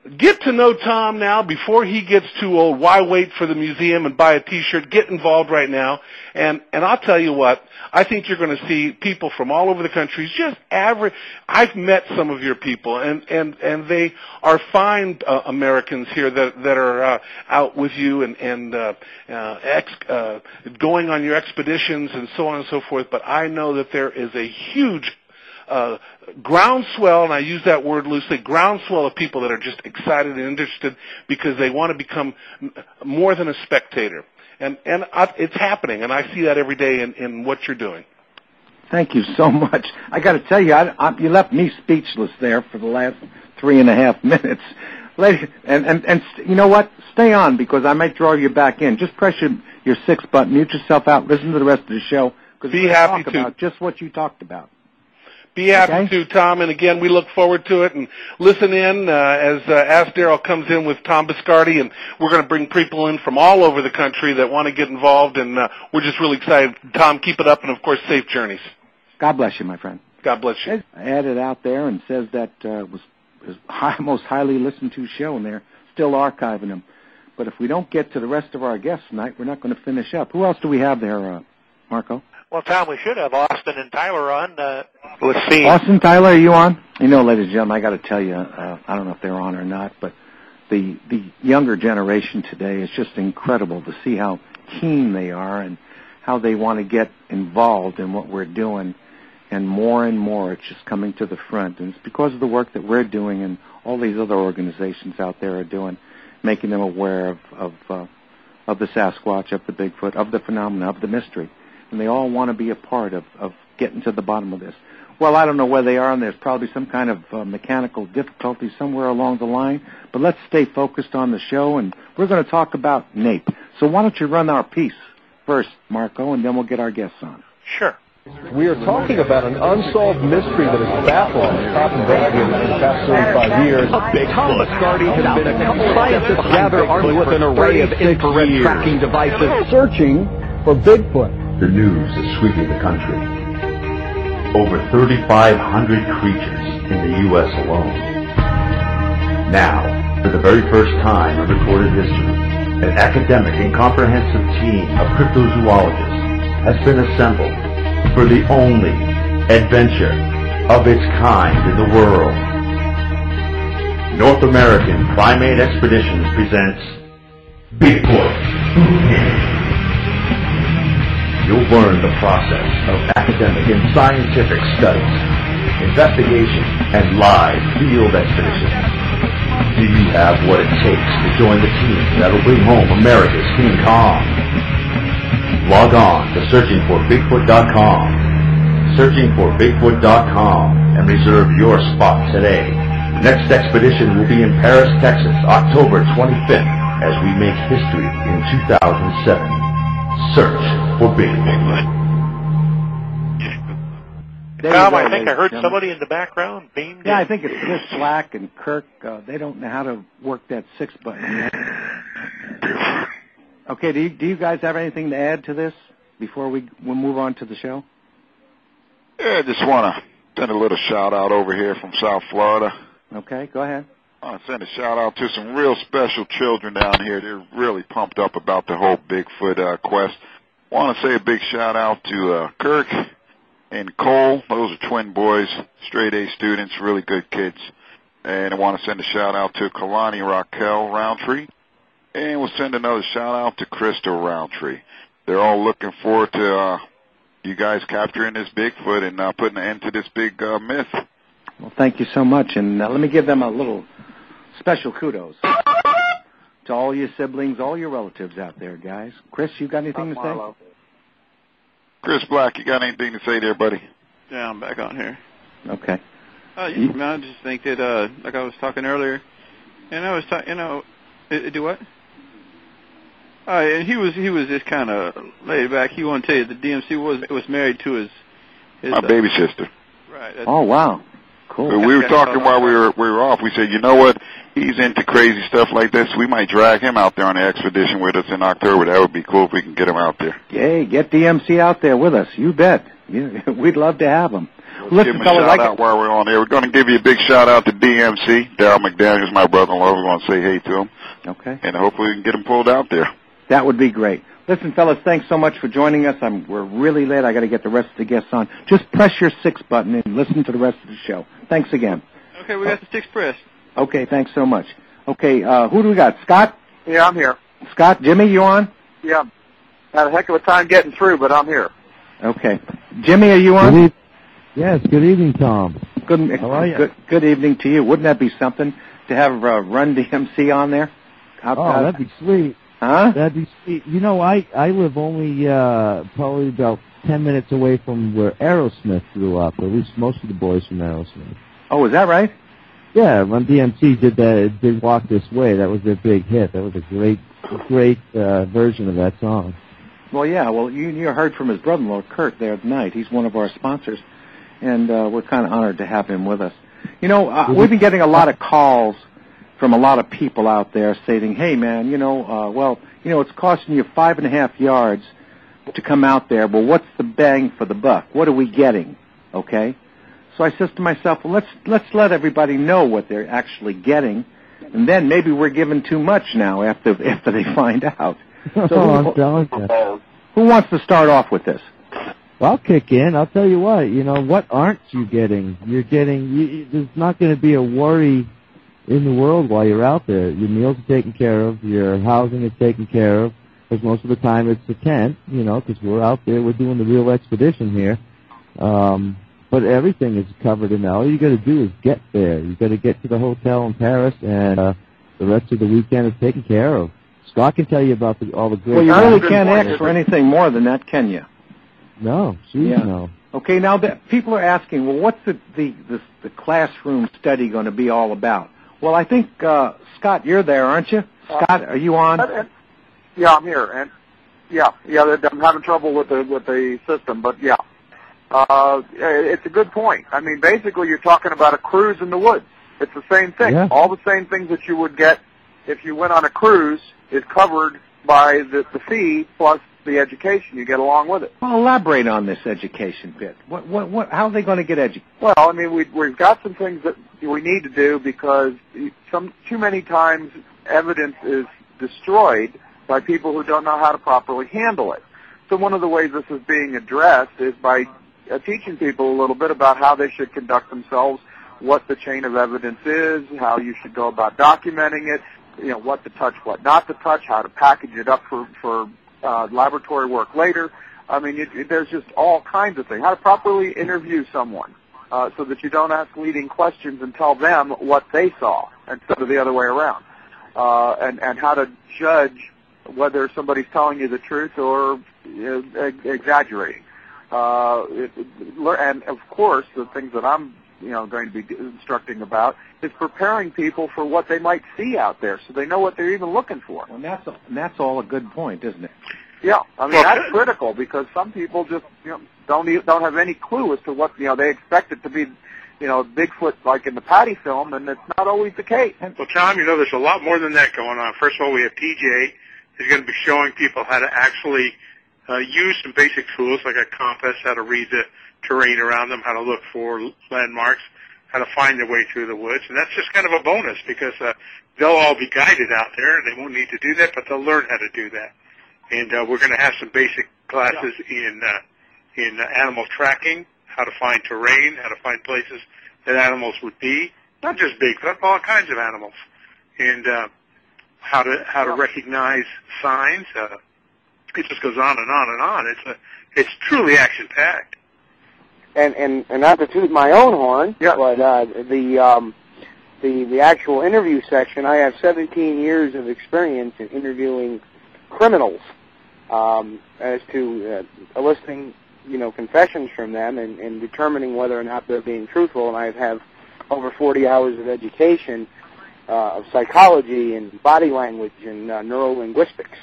get to know Tom now before he gets too old. Why wait for the museum and buy a T-shirt? Get involved right now. And and I'll tell you what, I think you're going to see people from all over the country. Just average. I've met some of your people, and and and they are fine uh, Americans here that that are uh, out with you and and uh, uh, ex, uh, going on your expeditions and so on and so forth. But I know that there is a huge Uh, groundswell, and I use that word loosely, groundswell of people that are just excited and interested because they want to become more than a spectator. And and I, it's happening, and I see that every day in, in what you're doing. Thank you so much. I got to tell you, I, I, you left me speechless there for the last three and a half minutes. Ladies, and, and, and you know what? Stay on, because I might draw you back in. Just press your, your six button, mute yourself out, listen to the rest of the show, because Be we're happy talk to. about just what you talked about. Be happy Okay. to, Tom, and again, we look forward to it. And listen in uh, as uh, Ask Daryl comes in with Tom Biscardi, and we're going to bring people in from all over the country that want to get involved, and uh, we're just really excited. Tom, keep it up, and of course, safe journeys. God bless you, my friend. God bless you. I added out there and says that uh, was was high, most highly listened to show, and they're still archiving them. But if we don't get to the rest of our guests tonight, we're not going to finish up. Who else do we have there, uh, Marco? Well, Tom, we should have Austin and Tyler on. Uh, let's see. Austin, Tyler, are you on? You know, ladies and gentlemen, I got to tell you, uh, I don't know if they're on or not, but the the younger generation today is just incredible to see how keen they are and how they want to get involved in what we're doing. And more and more, it's just coming to the front. And it's because of the work that we're doing and all these other organizations out there are doing, making them aware of of, uh, of the Sasquatch, of the Bigfoot, of the phenomena, of the mystery. And they all want to be a part of, of getting to the bottom of this. Well, I don't know where they are, and there's probably some kind of uh, mechanical difficulty somewhere along the line. But let's stay focused on the show, and we're going to talk about NAPE. So why don't you run our piece first, Marco, and then we'll get our guests on. Sure. We are talking about an unsolved mystery that is baffling the top investigators for the past thirty-five years. Tom Biscardi has been a couple scientists gather armed with an array of infrared tracking devices, Searching for Bigfoot. The news is sweeping the country. Over thirty-five hundred creatures in the U S alone. Now, for the very first time in recorded history, an academic and comprehensive team of cryptozoologists has been assembled for the only adventure of its kind in the world. North American Primate Expeditions presents Bigfoot. You'll learn the process of academic and scientific studies, investigation, and live field expeditions. Do you have what it takes to join the team that'll bring home America's King Kong? Log on to searching for bigfoot dot com. searching for bigfoot dot com and reserve your spot today. Next expedition will be in Paris, Texas, October twenty-fifth, as we make history in two thousand seven. Search for Bigfoot. Tom, I think I heard somebody in the background beamed. Yeah, I think it's Chris Slack and Kirk. Uh, they don't know how to work that six button yet. Okay, do you, do you guys have anything to add to this before we we'll move on to the show? Yeah, I just want to send a little shout-out over here from South Florida. Okay, go ahead. I want to send a shout-out to some real special children down here. They're really pumped up about the whole Bigfoot uh, quest. I want to say a big shout-out to uh, Kirk and Cole. Those are twin boys, straight-A students, really good kids. And I want to send a shout-out to Kalani Raquel Roundtree. And we'll send another shout-out to Crystal Roundtree. They're all looking forward to uh, you guys capturing this Bigfoot and uh, putting an end to this big uh, myth. Well, thank you so much. And uh, let me give them a little special kudos to all your siblings, all your relatives out there, guys. Chris, you got anything to say? Chris Black, you got anything to say there, buddy? Yeah, I'm back on here. Okay. Uh, you, I just think that, uh, like I was talking earlier, and I was talking, you know, uh, do what? Uh, and he was he was just kind of laid back. He wanted to tell you the D M C was was married to his his My uh, baby sister. Right. Oh wow, cool. So we were talking while we were we were off. We said, you know what? He's into crazy stuff like this. We might drag him out there on the expedition with us in October. That would be cool if we can get him out there. Yay, get D M C out there with us. You bet. You, we'd love to have him. Listen, give a fellas, shout I out while we're on here. We're going to give you a big shout out to D M C. Daryl McDaniels, my brother-in-law. We want to say hey to him. Okay. And hopefully we can get him pulled out there. That would be great. Listen, fellas, thanks so much for joining us. I'm, we're really late. I got to get the rest of the guests on. Just press your six button and listen to the rest of the show. Thanks again. Okay, we got the six press. Okay, thanks so much. Okay, uh, who do we got? Scott? Yeah, I'm here. Scott, Jimmy, you on? Yeah. Had a heck of a time getting through, but I'm here. Okay. Jimmy, are you on? Good e- yes, good evening, Tom. Good, How are you? Good, good evening to you. Wouldn't that be something to have uh, Run D M C on there? How, oh, that'd be sweet. Huh? That'd be sweet. You know, I, I live only uh, probably about ten minutes away from where Aerosmith grew up, or at least most of the boys from Aerosmith. Oh, is that right? Yeah, Run D M C did that, did Walk This Way. That was their big hit. That was a great, great uh, version of that song. Well, yeah. Well, you, you heard from his brother-in-law, Kurt, there tonight. He's one of our sponsors, and uh, we're kind of honored to have him with us. You know, uh, we've been getting a lot of calls from a lot of people out there saying, hey, man, you know, uh, well, you know, it's costing you five and a half yards to come out there, but what's the bang for the buck? What are we getting? Okay? So I says to myself, well, let's let's let everybody know what they're actually getting, and then maybe we're giving too much now after after they find out. So oh, who, I'm telling you. Who wants to start off with this? Well, I'll kick in. I'll tell you what. You know, what aren't you getting? You're getting. You, you, there's not going to be a worry in the world while you're out there. Your meals are taken care of. Your housing is taken care of. Because most of the time it's a tent. You know, because we're out there. We're doing the real expedition here. Um, but everything is covered in that. All you got to do is get there. You got to get to the hotel in Paris, and uh, the rest of the weekend is taken care of. Scott can tell you about the, all the great. Well, you really can't ask for anything more than that, can you? No, geez, yeah. no. Okay, now the, people are asking, well, what's the the, the the classroom study going to be all about? Well, I think uh, Scott, you're there, aren't you? Scott, are you on? Uh, yeah, I'm here, and yeah, yeah, I'm having trouble with the with the system, but yeah, uh, it's a good point. I mean, basically, you're talking about a cruise in the woods. It's the same thing. Yeah. All the same things that you would get if you went on a cruise is covered by the, the fee plus the education you get along with it. Well, elaborate on this education bit. What, what, what, how are they going to get educated? Well, I mean, we, we've got some things that we need to do because some too many times evidence is destroyed by people who don't know how to properly handle it. So one of the ways this is being addressed is by uh, teaching people a little bit about how they should conduct themselves, what the chain of evidence is, how you should go about documenting it, you know, what to touch, what not to touch, how to package it up for, for uh, laboratory work later. I mean, it, it, there's just all kinds of things. How to properly interview someone uh, so that you don't ask leading questions and tell them what they saw instead of the other way around. Uh, and, and how to judge whether somebody's telling you the truth or you know, exaggerating. Uh, it, and, of course, the things that I'm you know, going to be instructing about is preparing people for what they might see out there, so they know what they're even looking for. And that's a, and that's all a good point, isn't it? Yeah, I mean that's critical because some people just you know don't even, don't have any clue as to what you know they expect it to be, you know, Bigfoot like in the Patty film, and it's not always the case. Well, Tom, you know, there's a lot more than that going on. First of all, we have T J who's going to be showing people how to actually uh, use some basic tools like a compass, how to read the terrain around them, how to look for landmarks, how to find their way through the woods. And that's just kind of a bonus because uh, they'll all be guided out there. They won't need to do that, but they'll learn how to do that. And uh, we're going to have some basic classes in uh, in uh, animal tracking, how to find terrain, how to find places that animals would be, not just Bigfoot, but all kinds of animals, and uh, how to how to recognize signs. Uh, it just goes on and on and on. It's a, it's truly action-packed. And, and and not to toot my own horn, yeah. but uh, the um, the the actual interview section, I have seventeen years of experience in interviewing criminals um, as to uh, eliciting, you know, confessions from them and, and determining whether or not they're being truthful. And I have over forty hours of education uh, of psychology and body language and uh, neurolinguistics.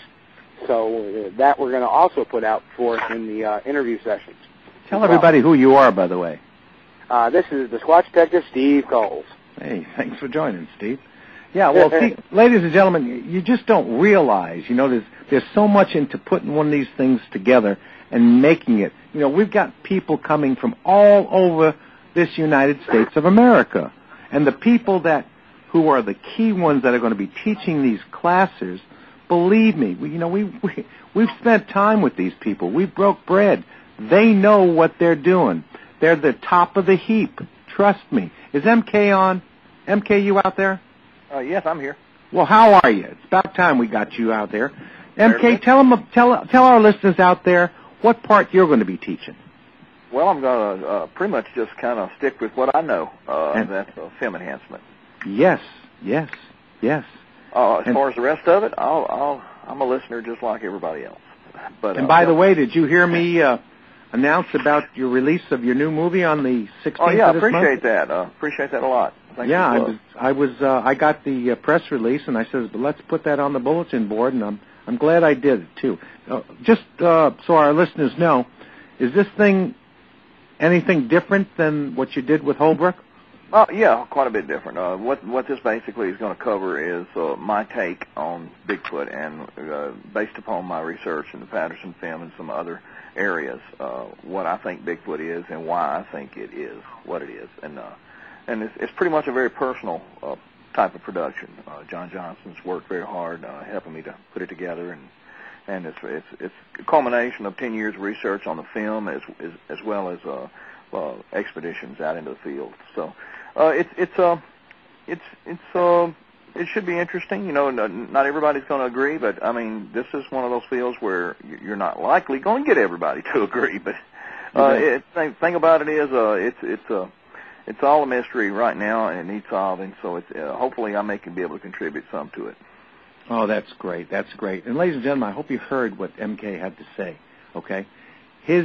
So uh, that we're going to also put out for in the uh, interview sessions. Tell everybody who you are, by the way. Uh, this is the Squatch Detective, Steve Coles. Hey, thanks for joining, Steve. Yeah, well, see, ladies and gentlemen, you just don't realize, you know, there's there's so much into putting one of these things together and making it. You know, we've got people coming from all over this United States of America. And the people that who are the key ones that are going to be teaching these classes, believe me, we, you know, we, we, we've spent time with these people. We broke bread. They know what they're doing. They're the top of the heap. Trust me. Is M K on? M K, you out there? Uh, yes, I'm here. Well, how are you? It's about time we got you out there. M K, tell them, tell tell our listeners out there what part you're going to be teaching. Well, I'm going to uh, pretty much just kind of stick with what I know. Uh, and that's uh, film enhancement. Yes, yes, yes. Uh, as and, far as the rest of it, I'll, I'll, I'm a listener just like everybody else. But and uh, by the way, did you hear me uh, announce about your release of your new movie on the sixteenth oh yeah, of this appreciate month? that. Uh, appreciate that a lot. Thanks yeah, for I the was, I was, uh, I got the uh, press release, and I says, but let's put that on the bulletin board, and I'm, I'm glad I did it too. Uh, just uh, so our listeners know, is this thing anything different than what you did with Holbrook? Oh yeah, quite a bit different. Uh, what what this basically is going to cover is uh, my take on Bigfoot, and uh, based upon my research in the Patterson film and some other areas, uh, what I think Bigfoot is and why I think it is what it is, and uh, and it's, it's pretty much a very personal uh, type of production. Uh, John Johnson's worked very hard uh, helping me to put it together, and and it's it's it's a culmination of ten years of research on the film as as, as well as uh, uh, expeditions out into the field. So. Uh, it's it's uh, it's it's uh, it should be interesting. You know, not everybody's going to agree, but I mean, this is one of those fields where you're not likely going to get everybody to agree. But uh, it, thing, thing about it is, uh, it's it's uh, it's all a mystery right now, and it needs solving. So it's uh, hopefully I may can be able to contribute some to it. Oh, that's great. That's great. And ladies and gentlemen, I hope you heard what M K had to say. Okay, his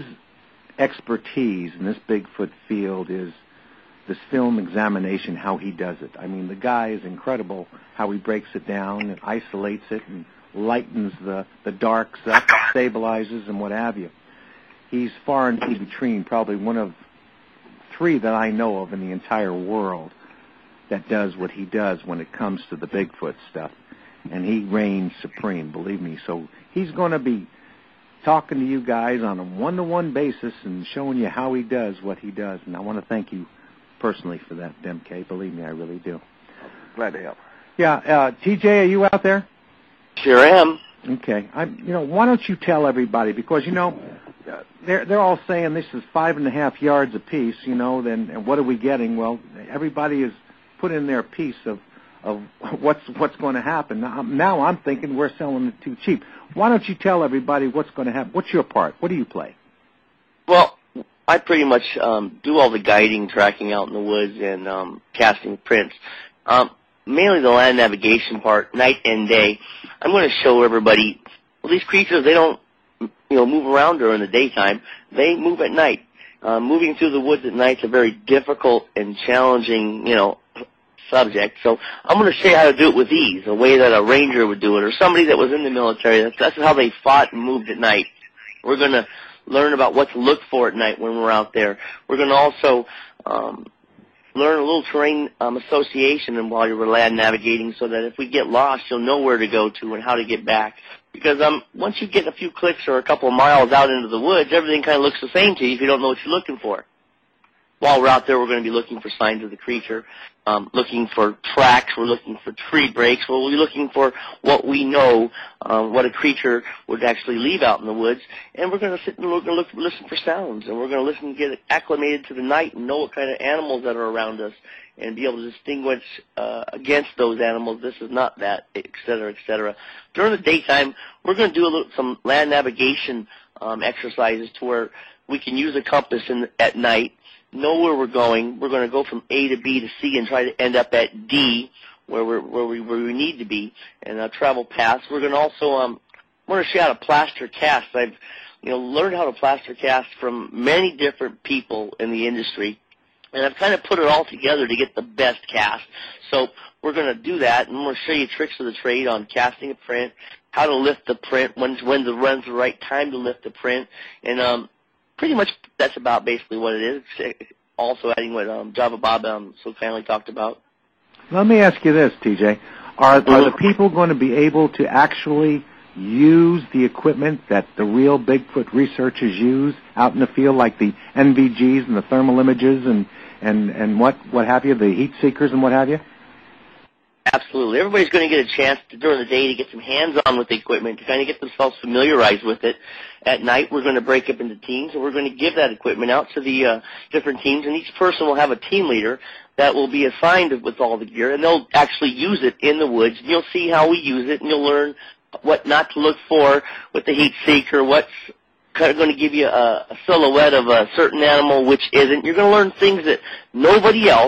expertise in this Bigfoot field is this film examination, how he does it. I mean, the guy is incredible, how he breaks it down and isolates it and lightens the, the darks up, stabilizes and what have you. He's far and few between, probably one of three that I know of in the entire world that does what he does when it comes to the Bigfoot stuff. And he reigns supreme, believe me. So he's going to be talking to you guys on a one-to-one basis and showing you how he does what he does. And I want to thank you personally for that, M K. Believe me, I really do. Glad to help. Yeah, uh, T J, are you out there? Sure am. Okay. I, you know, why don't you tell everybody, because, you know, they're they're all saying this is five and a half yards apiece, you know, then and what are we getting? Well, everybody has put in their piece of, of what's what's going to happen. Now, now I'm thinking we're selling it too cheap. Why don't you tell everybody what's going to happen? What's your part? What do you play? Well, I pretty much um, do all the guiding, tracking out in the woods, and um, casting prints. Um, mainly the land navigation part, night and day. I'm going to show everybody, well, these creatures, they don't, you know, move around during the daytime. They move at night. Uh, moving through the woods at night is a very difficult and challenging, you know, subject. So I'm going to show you how to do it with ease, a way that a ranger would do it, or somebody that was in the military. That's, that's how they fought and moved at night. We're going to learn about what to look for at night when we're out there. We're going to also um, learn a little terrain um, association and while you're land navigating, so that if we get lost, you'll know where to go to and how to get back. Because um, once you get a few clicks or a couple of miles out into the woods, everything kind of looks the same to you if you don't know what you're looking for. While we're out there, we're going to be looking for signs of the creature, um, looking for tracks. We're looking for tree breaks. We'll be looking for what we know, um, what a creature would actually leave out in the woods. And we're going to sit and we're going to look, listen for sounds, and we're going to listen and get acclimated to the night and know what kind of animals that are around us and be able to distinguish uh, against those animals. This is not that, et cetera, et cetera. During the daytime, we're going to do a little, some land navigation um, exercises to where we can use a compass in, at night, know where we're going. We're going to go from A to B to C and try to end up at D, where we're where we where we need to be, and uh, travel paths. We're going to also um, we're going to show you how to plaster cast. I've you know learned how to plaster cast from many different people in the industry, and I've kind of put it all together to get the best cast. So we're going to do that, and we're going to show you tricks of the trade on casting a print, how to lift the print, when when to when's the right time to lift the print, and um. Pretty much that's about basically what it is, also adding what um, Java Bob um, so kindly talked about. Let me ask you this, T J. Are, are the people going to be able to actually use the equipment that the real Bigfoot researchers use out in the field, like the N V Gs and the thermal images and, and and what what have you, the heat seekers and what have you? Absolutely. Everybody's going to get a chance to, during the day to get some hands-on with the equipment, to kind of get themselves familiarized with it. At night, we're going to break up into teams, and we're going to give that equipment out to the uh, different teams, and each person will have a team leader that will be assigned with all the gear, and they'll actually use it in the woods. And you'll see how we use it, and you'll learn what not to look for with the heat seeker, what's kind of going to give you a, a silhouette of a certain animal, which isn't. You're going to learn things that nobody else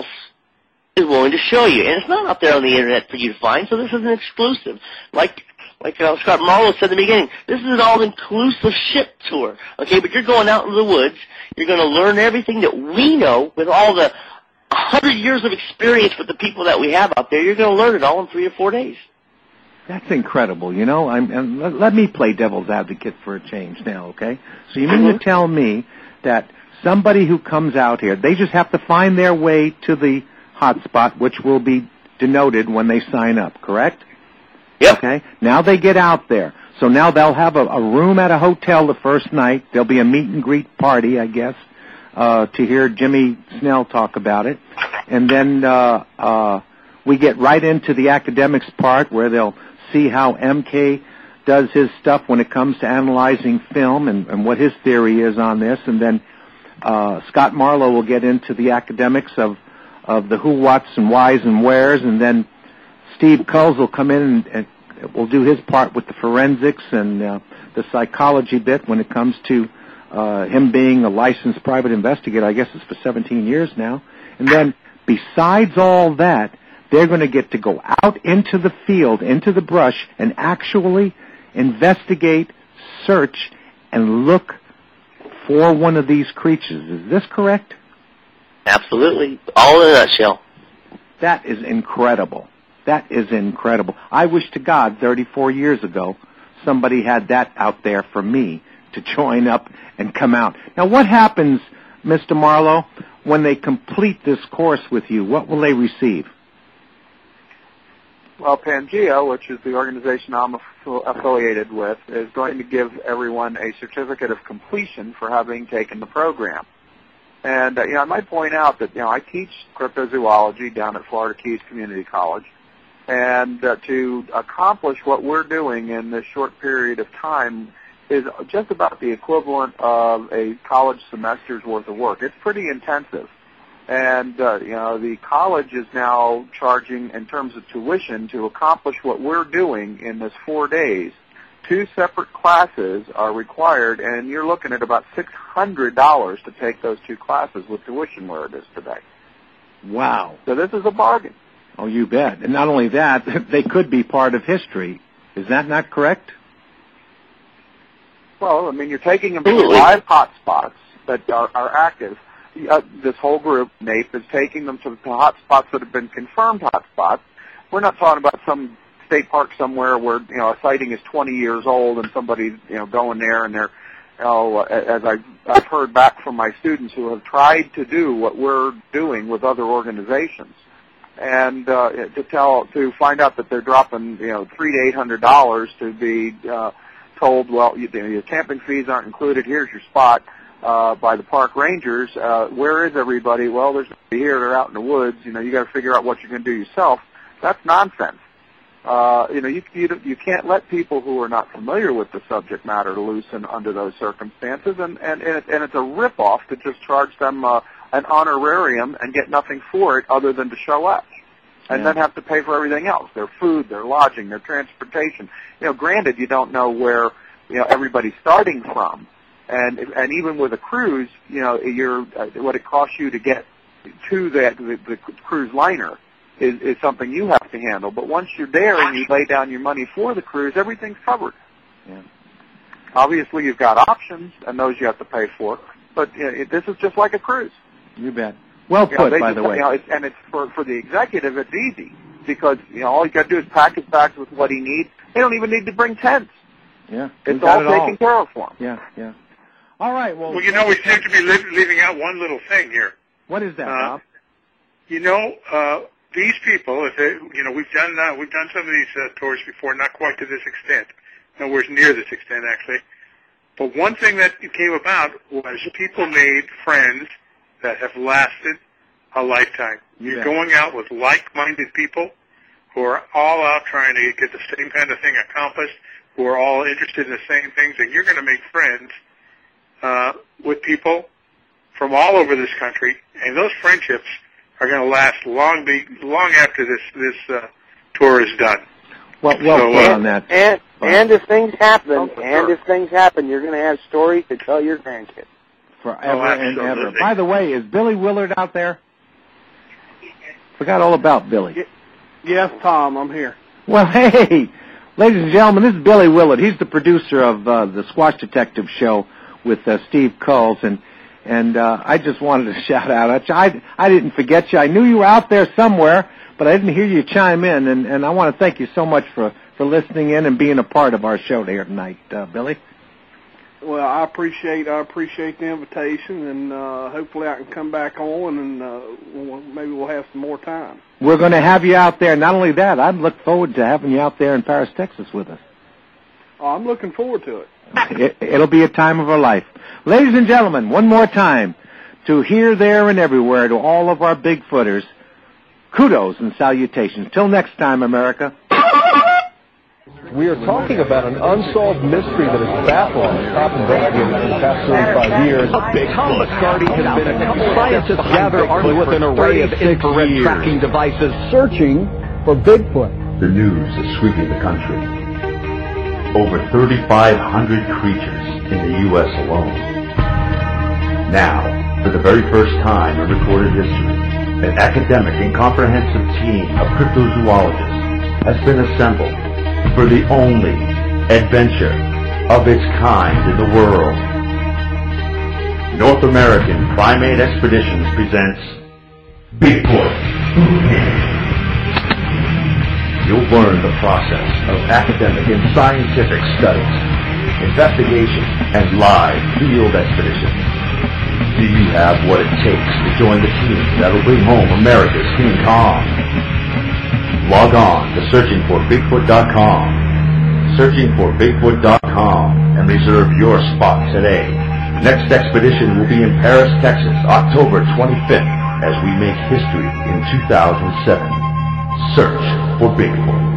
is willing to show you, and it's not out there on the internet for you to find, so this is an exclusive. Like like uh, Scott Marlowe said at the beginning, this is an all-inclusive ship tour, okay, but you're going out into the woods, you're going to learn everything that we know with all the one hundred years of experience with the people that we have out there. You're going to learn it all in three or four days. That's incredible, you know. I'm, and let, let me play devil's advocate for a change now, okay? So you mean mm-hmm. to tell me that somebody who comes out here, they just have to find their way to the hotspot, which will be denoted when they sign up, correct? Yep. Okay. Now they get out there. So now they'll have a, a room at a hotel the first night. There'll be a meet and greet party, I guess, uh, to hear Jimmy Snell talk about it. And then uh, uh, we get right into the academics part where they'll see how M K does his stuff when it comes to analyzing film and, and what his theory is on this. And then uh, Scott Marlowe will get into the academics of of the who, whats, and whys and wheres, and then Steve Culls will come in and, and will do his part with the forensics and uh, the psychology bit when it comes to uh, him being a licensed private investigator. I guess it's for seventeen years now. And then besides all that, they're going to get to go out into the field, into the brush, and actually investigate, search, and look for one of these creatures. Is this correct? Absolutely. All in a nutshell. That is incredible. That is incredible. I wish to God thirty-four years ago somebody had that out there for me to join up and come out. Now, what happens, Mister Marlowe, when they complete this course with you? What will they receive? Well, Pangea, which is the organization I'm aff- affiliated with, is going to give everyone a certificate of completion for having taken the program. And, uh, you know, I might point out that, you know, I teach cryptozoology down at Florida Keys Community College. And uh, to accomplish what we're doing in this short period of time is just about the equivalent of a college semester's worth of work. It's pretty intensive. And, uh, you know, the college is now charging, in terms of tuition, to accomplish what we're doing in this four days. Two separate classes are required, and you're looking at about six hundred dollars to take those two classes with tuition where it is today. Wow. So this is a bargain. Oh, you bet. And not only that, they could be part of history. Is that not correct? Well, I mean, you're taking them to live hotspots that are, are active. Uh, this whole group, NAPE, is taking them to the hotspots that have been confirmed hotspots. We're not talking about some state park somewhere where, you know, a sighting is twenty years old and somebody's, you know, going there and they're, you know, as I've, I've heard back from my students who have tried to do what we're doing with other organizations. And uh, to tell, to find out that they're dropping, you know, three to eight hundred dollars to be uh, told, well, you, your camping fees aren't included. Here's your spot uh, by the park rangers. Uh, where is everybody? Well, there's nobody here. They're out in the woods. You know, you got to figure out what you're going to do yourself. That's nonsense. Uh, you know, you, you you can't let people who are not familiar with the subject matter loosen under those circumstances, and and and, it, and it's a ripoff to just charge them uh, an honorarium and get nothing for it other than to show up, and Yeah. then have to pay for everything else: their food, their lodging, their transportation. You know, granted, you don't know where you know everybody's starting from, and and even with a cruise, you know, you're uh, what it costs you to get to that the, the cruise liner is, is something you have to handle. But once you're there and you lay down your money for the cruise, everything's covered. Yeah. Obviously, you've got options, and those you have to pay for. But you know, it, this is just like a cruise. You bet. Well You know, put, they by just, the way. You know, it's, and it's for for the executive, it's easy because you know all you got to do is pack his bags with what he needs. They don't even need to bring tents. Yeah. It's we got all it taken all. care of for them. Yeah, yeah. All right. Well, Well, you know, we seem to be li- leaving out one little thing here. What is that, Uh, Bob? You know, uh, these people, if they, you know, we've done uh, we've done some of these uh, tours before, not quite to this extent, nowhere near this extent actually. But one thing that came about was people made friends that have lasted a lifetime. You're Yeah. going out with like-minded people who are all out trying to get the same kind of thing accomplished, who are all interested in the same things, and you're going to make friends uh, with people from all over this country, and those friendships are going to last long, be, long after this this uh, tour is done. Well, well So, put uh, on that. And and if things happen, Oh, for and sure. if things happen, you're going to have stories to tell your grandkids. Forever Oh, and ever. absolutely. By the way, is Billy Willard out there? Forgot all about Billy. Yes, Tom, I'm here. Well, hey, ladies and gentlemen, this is Billy Willard. He's the producer of uh, the Squash Detective Show with uh, Steve Culls, and and uh, I just wanted to shout out at you. I, I didn't forget you. I knew you were out there somewhere, but I didn't hear you chime in, and, and I want to thank you so much for, for listening in and being a part of our show here tonight, uh, Billy. Well, I appreciate I appreciate the invitation, and uh, hopefully I can come back on, and uh, we'll, maybe we'll have some more time. We're going to have you out there. Not only that, I'd look forward to having you out there in Paris, Texas with us. Oh, I'm looking forward to it. It, it'll be a time of our life. Ladies and gentlemen, one more time, to here, there, and everywhere, to all of our Bigfooters, kudos and salutations. Till next time, America. We are talking about an unsolved mystery that has baffled the top investigators in the past thirty-five years. Tom Biscardi has been a couple scientists gather armed with an array of infrared years. tracking devices. Searching for Bigfoot. The news is sweeping the country. Over thirty-five hundred creatures in the U S alone. Now, for the very first time in recorded history, an academic and comprehensive team of cryptozoologists has been assembled for the only adventure of its kind in the world. North American Primate Expeditions presents Bigfoot. You'll learn the process of academic and scientific studies, investigation, and live field expeditions. Do you have what it takes to join the team that'll bring home America's King Kong? Log on to searching for bigfoot dot com. searching for bigfoot dot com and reserve your spot today. Next expedition will be in Paris, Texas, October twenty-fifth, as we make history in two thousand seven. Search for Bigfoot.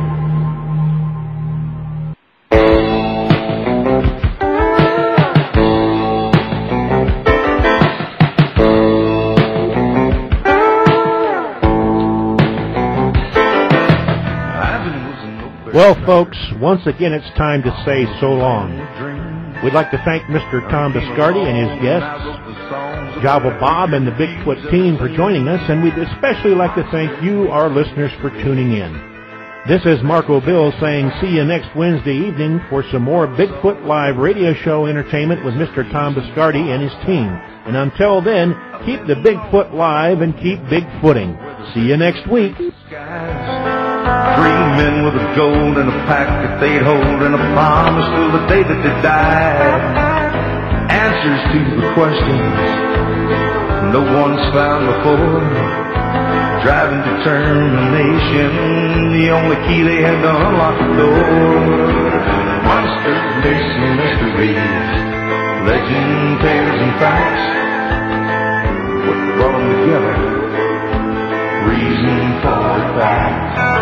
Well, folks, once again it's time to say so long. We'd like to thank Mister Tom Biscardi and his guests, Java Bob and the Bigfoot team for joining us, and we'd especially like to thank you, our listeners, for tuning in. This is Marco Bill saying see you next Wednesday evening for some more Bigfoot Live radio show entertainment with Mister Tom Biscardi and his team. And until then, keep the Bigfoot live and keep Bigfooting. See you next week. Three men with a gold and a pack that they'd hold and a promise till the day that they died. Answers to the questions no one's found before. Driving determination, the only key they had to unlock the door. Monsters, myths, and mysteries, legend, tales, and facts. What brought them together? Reason for the fact.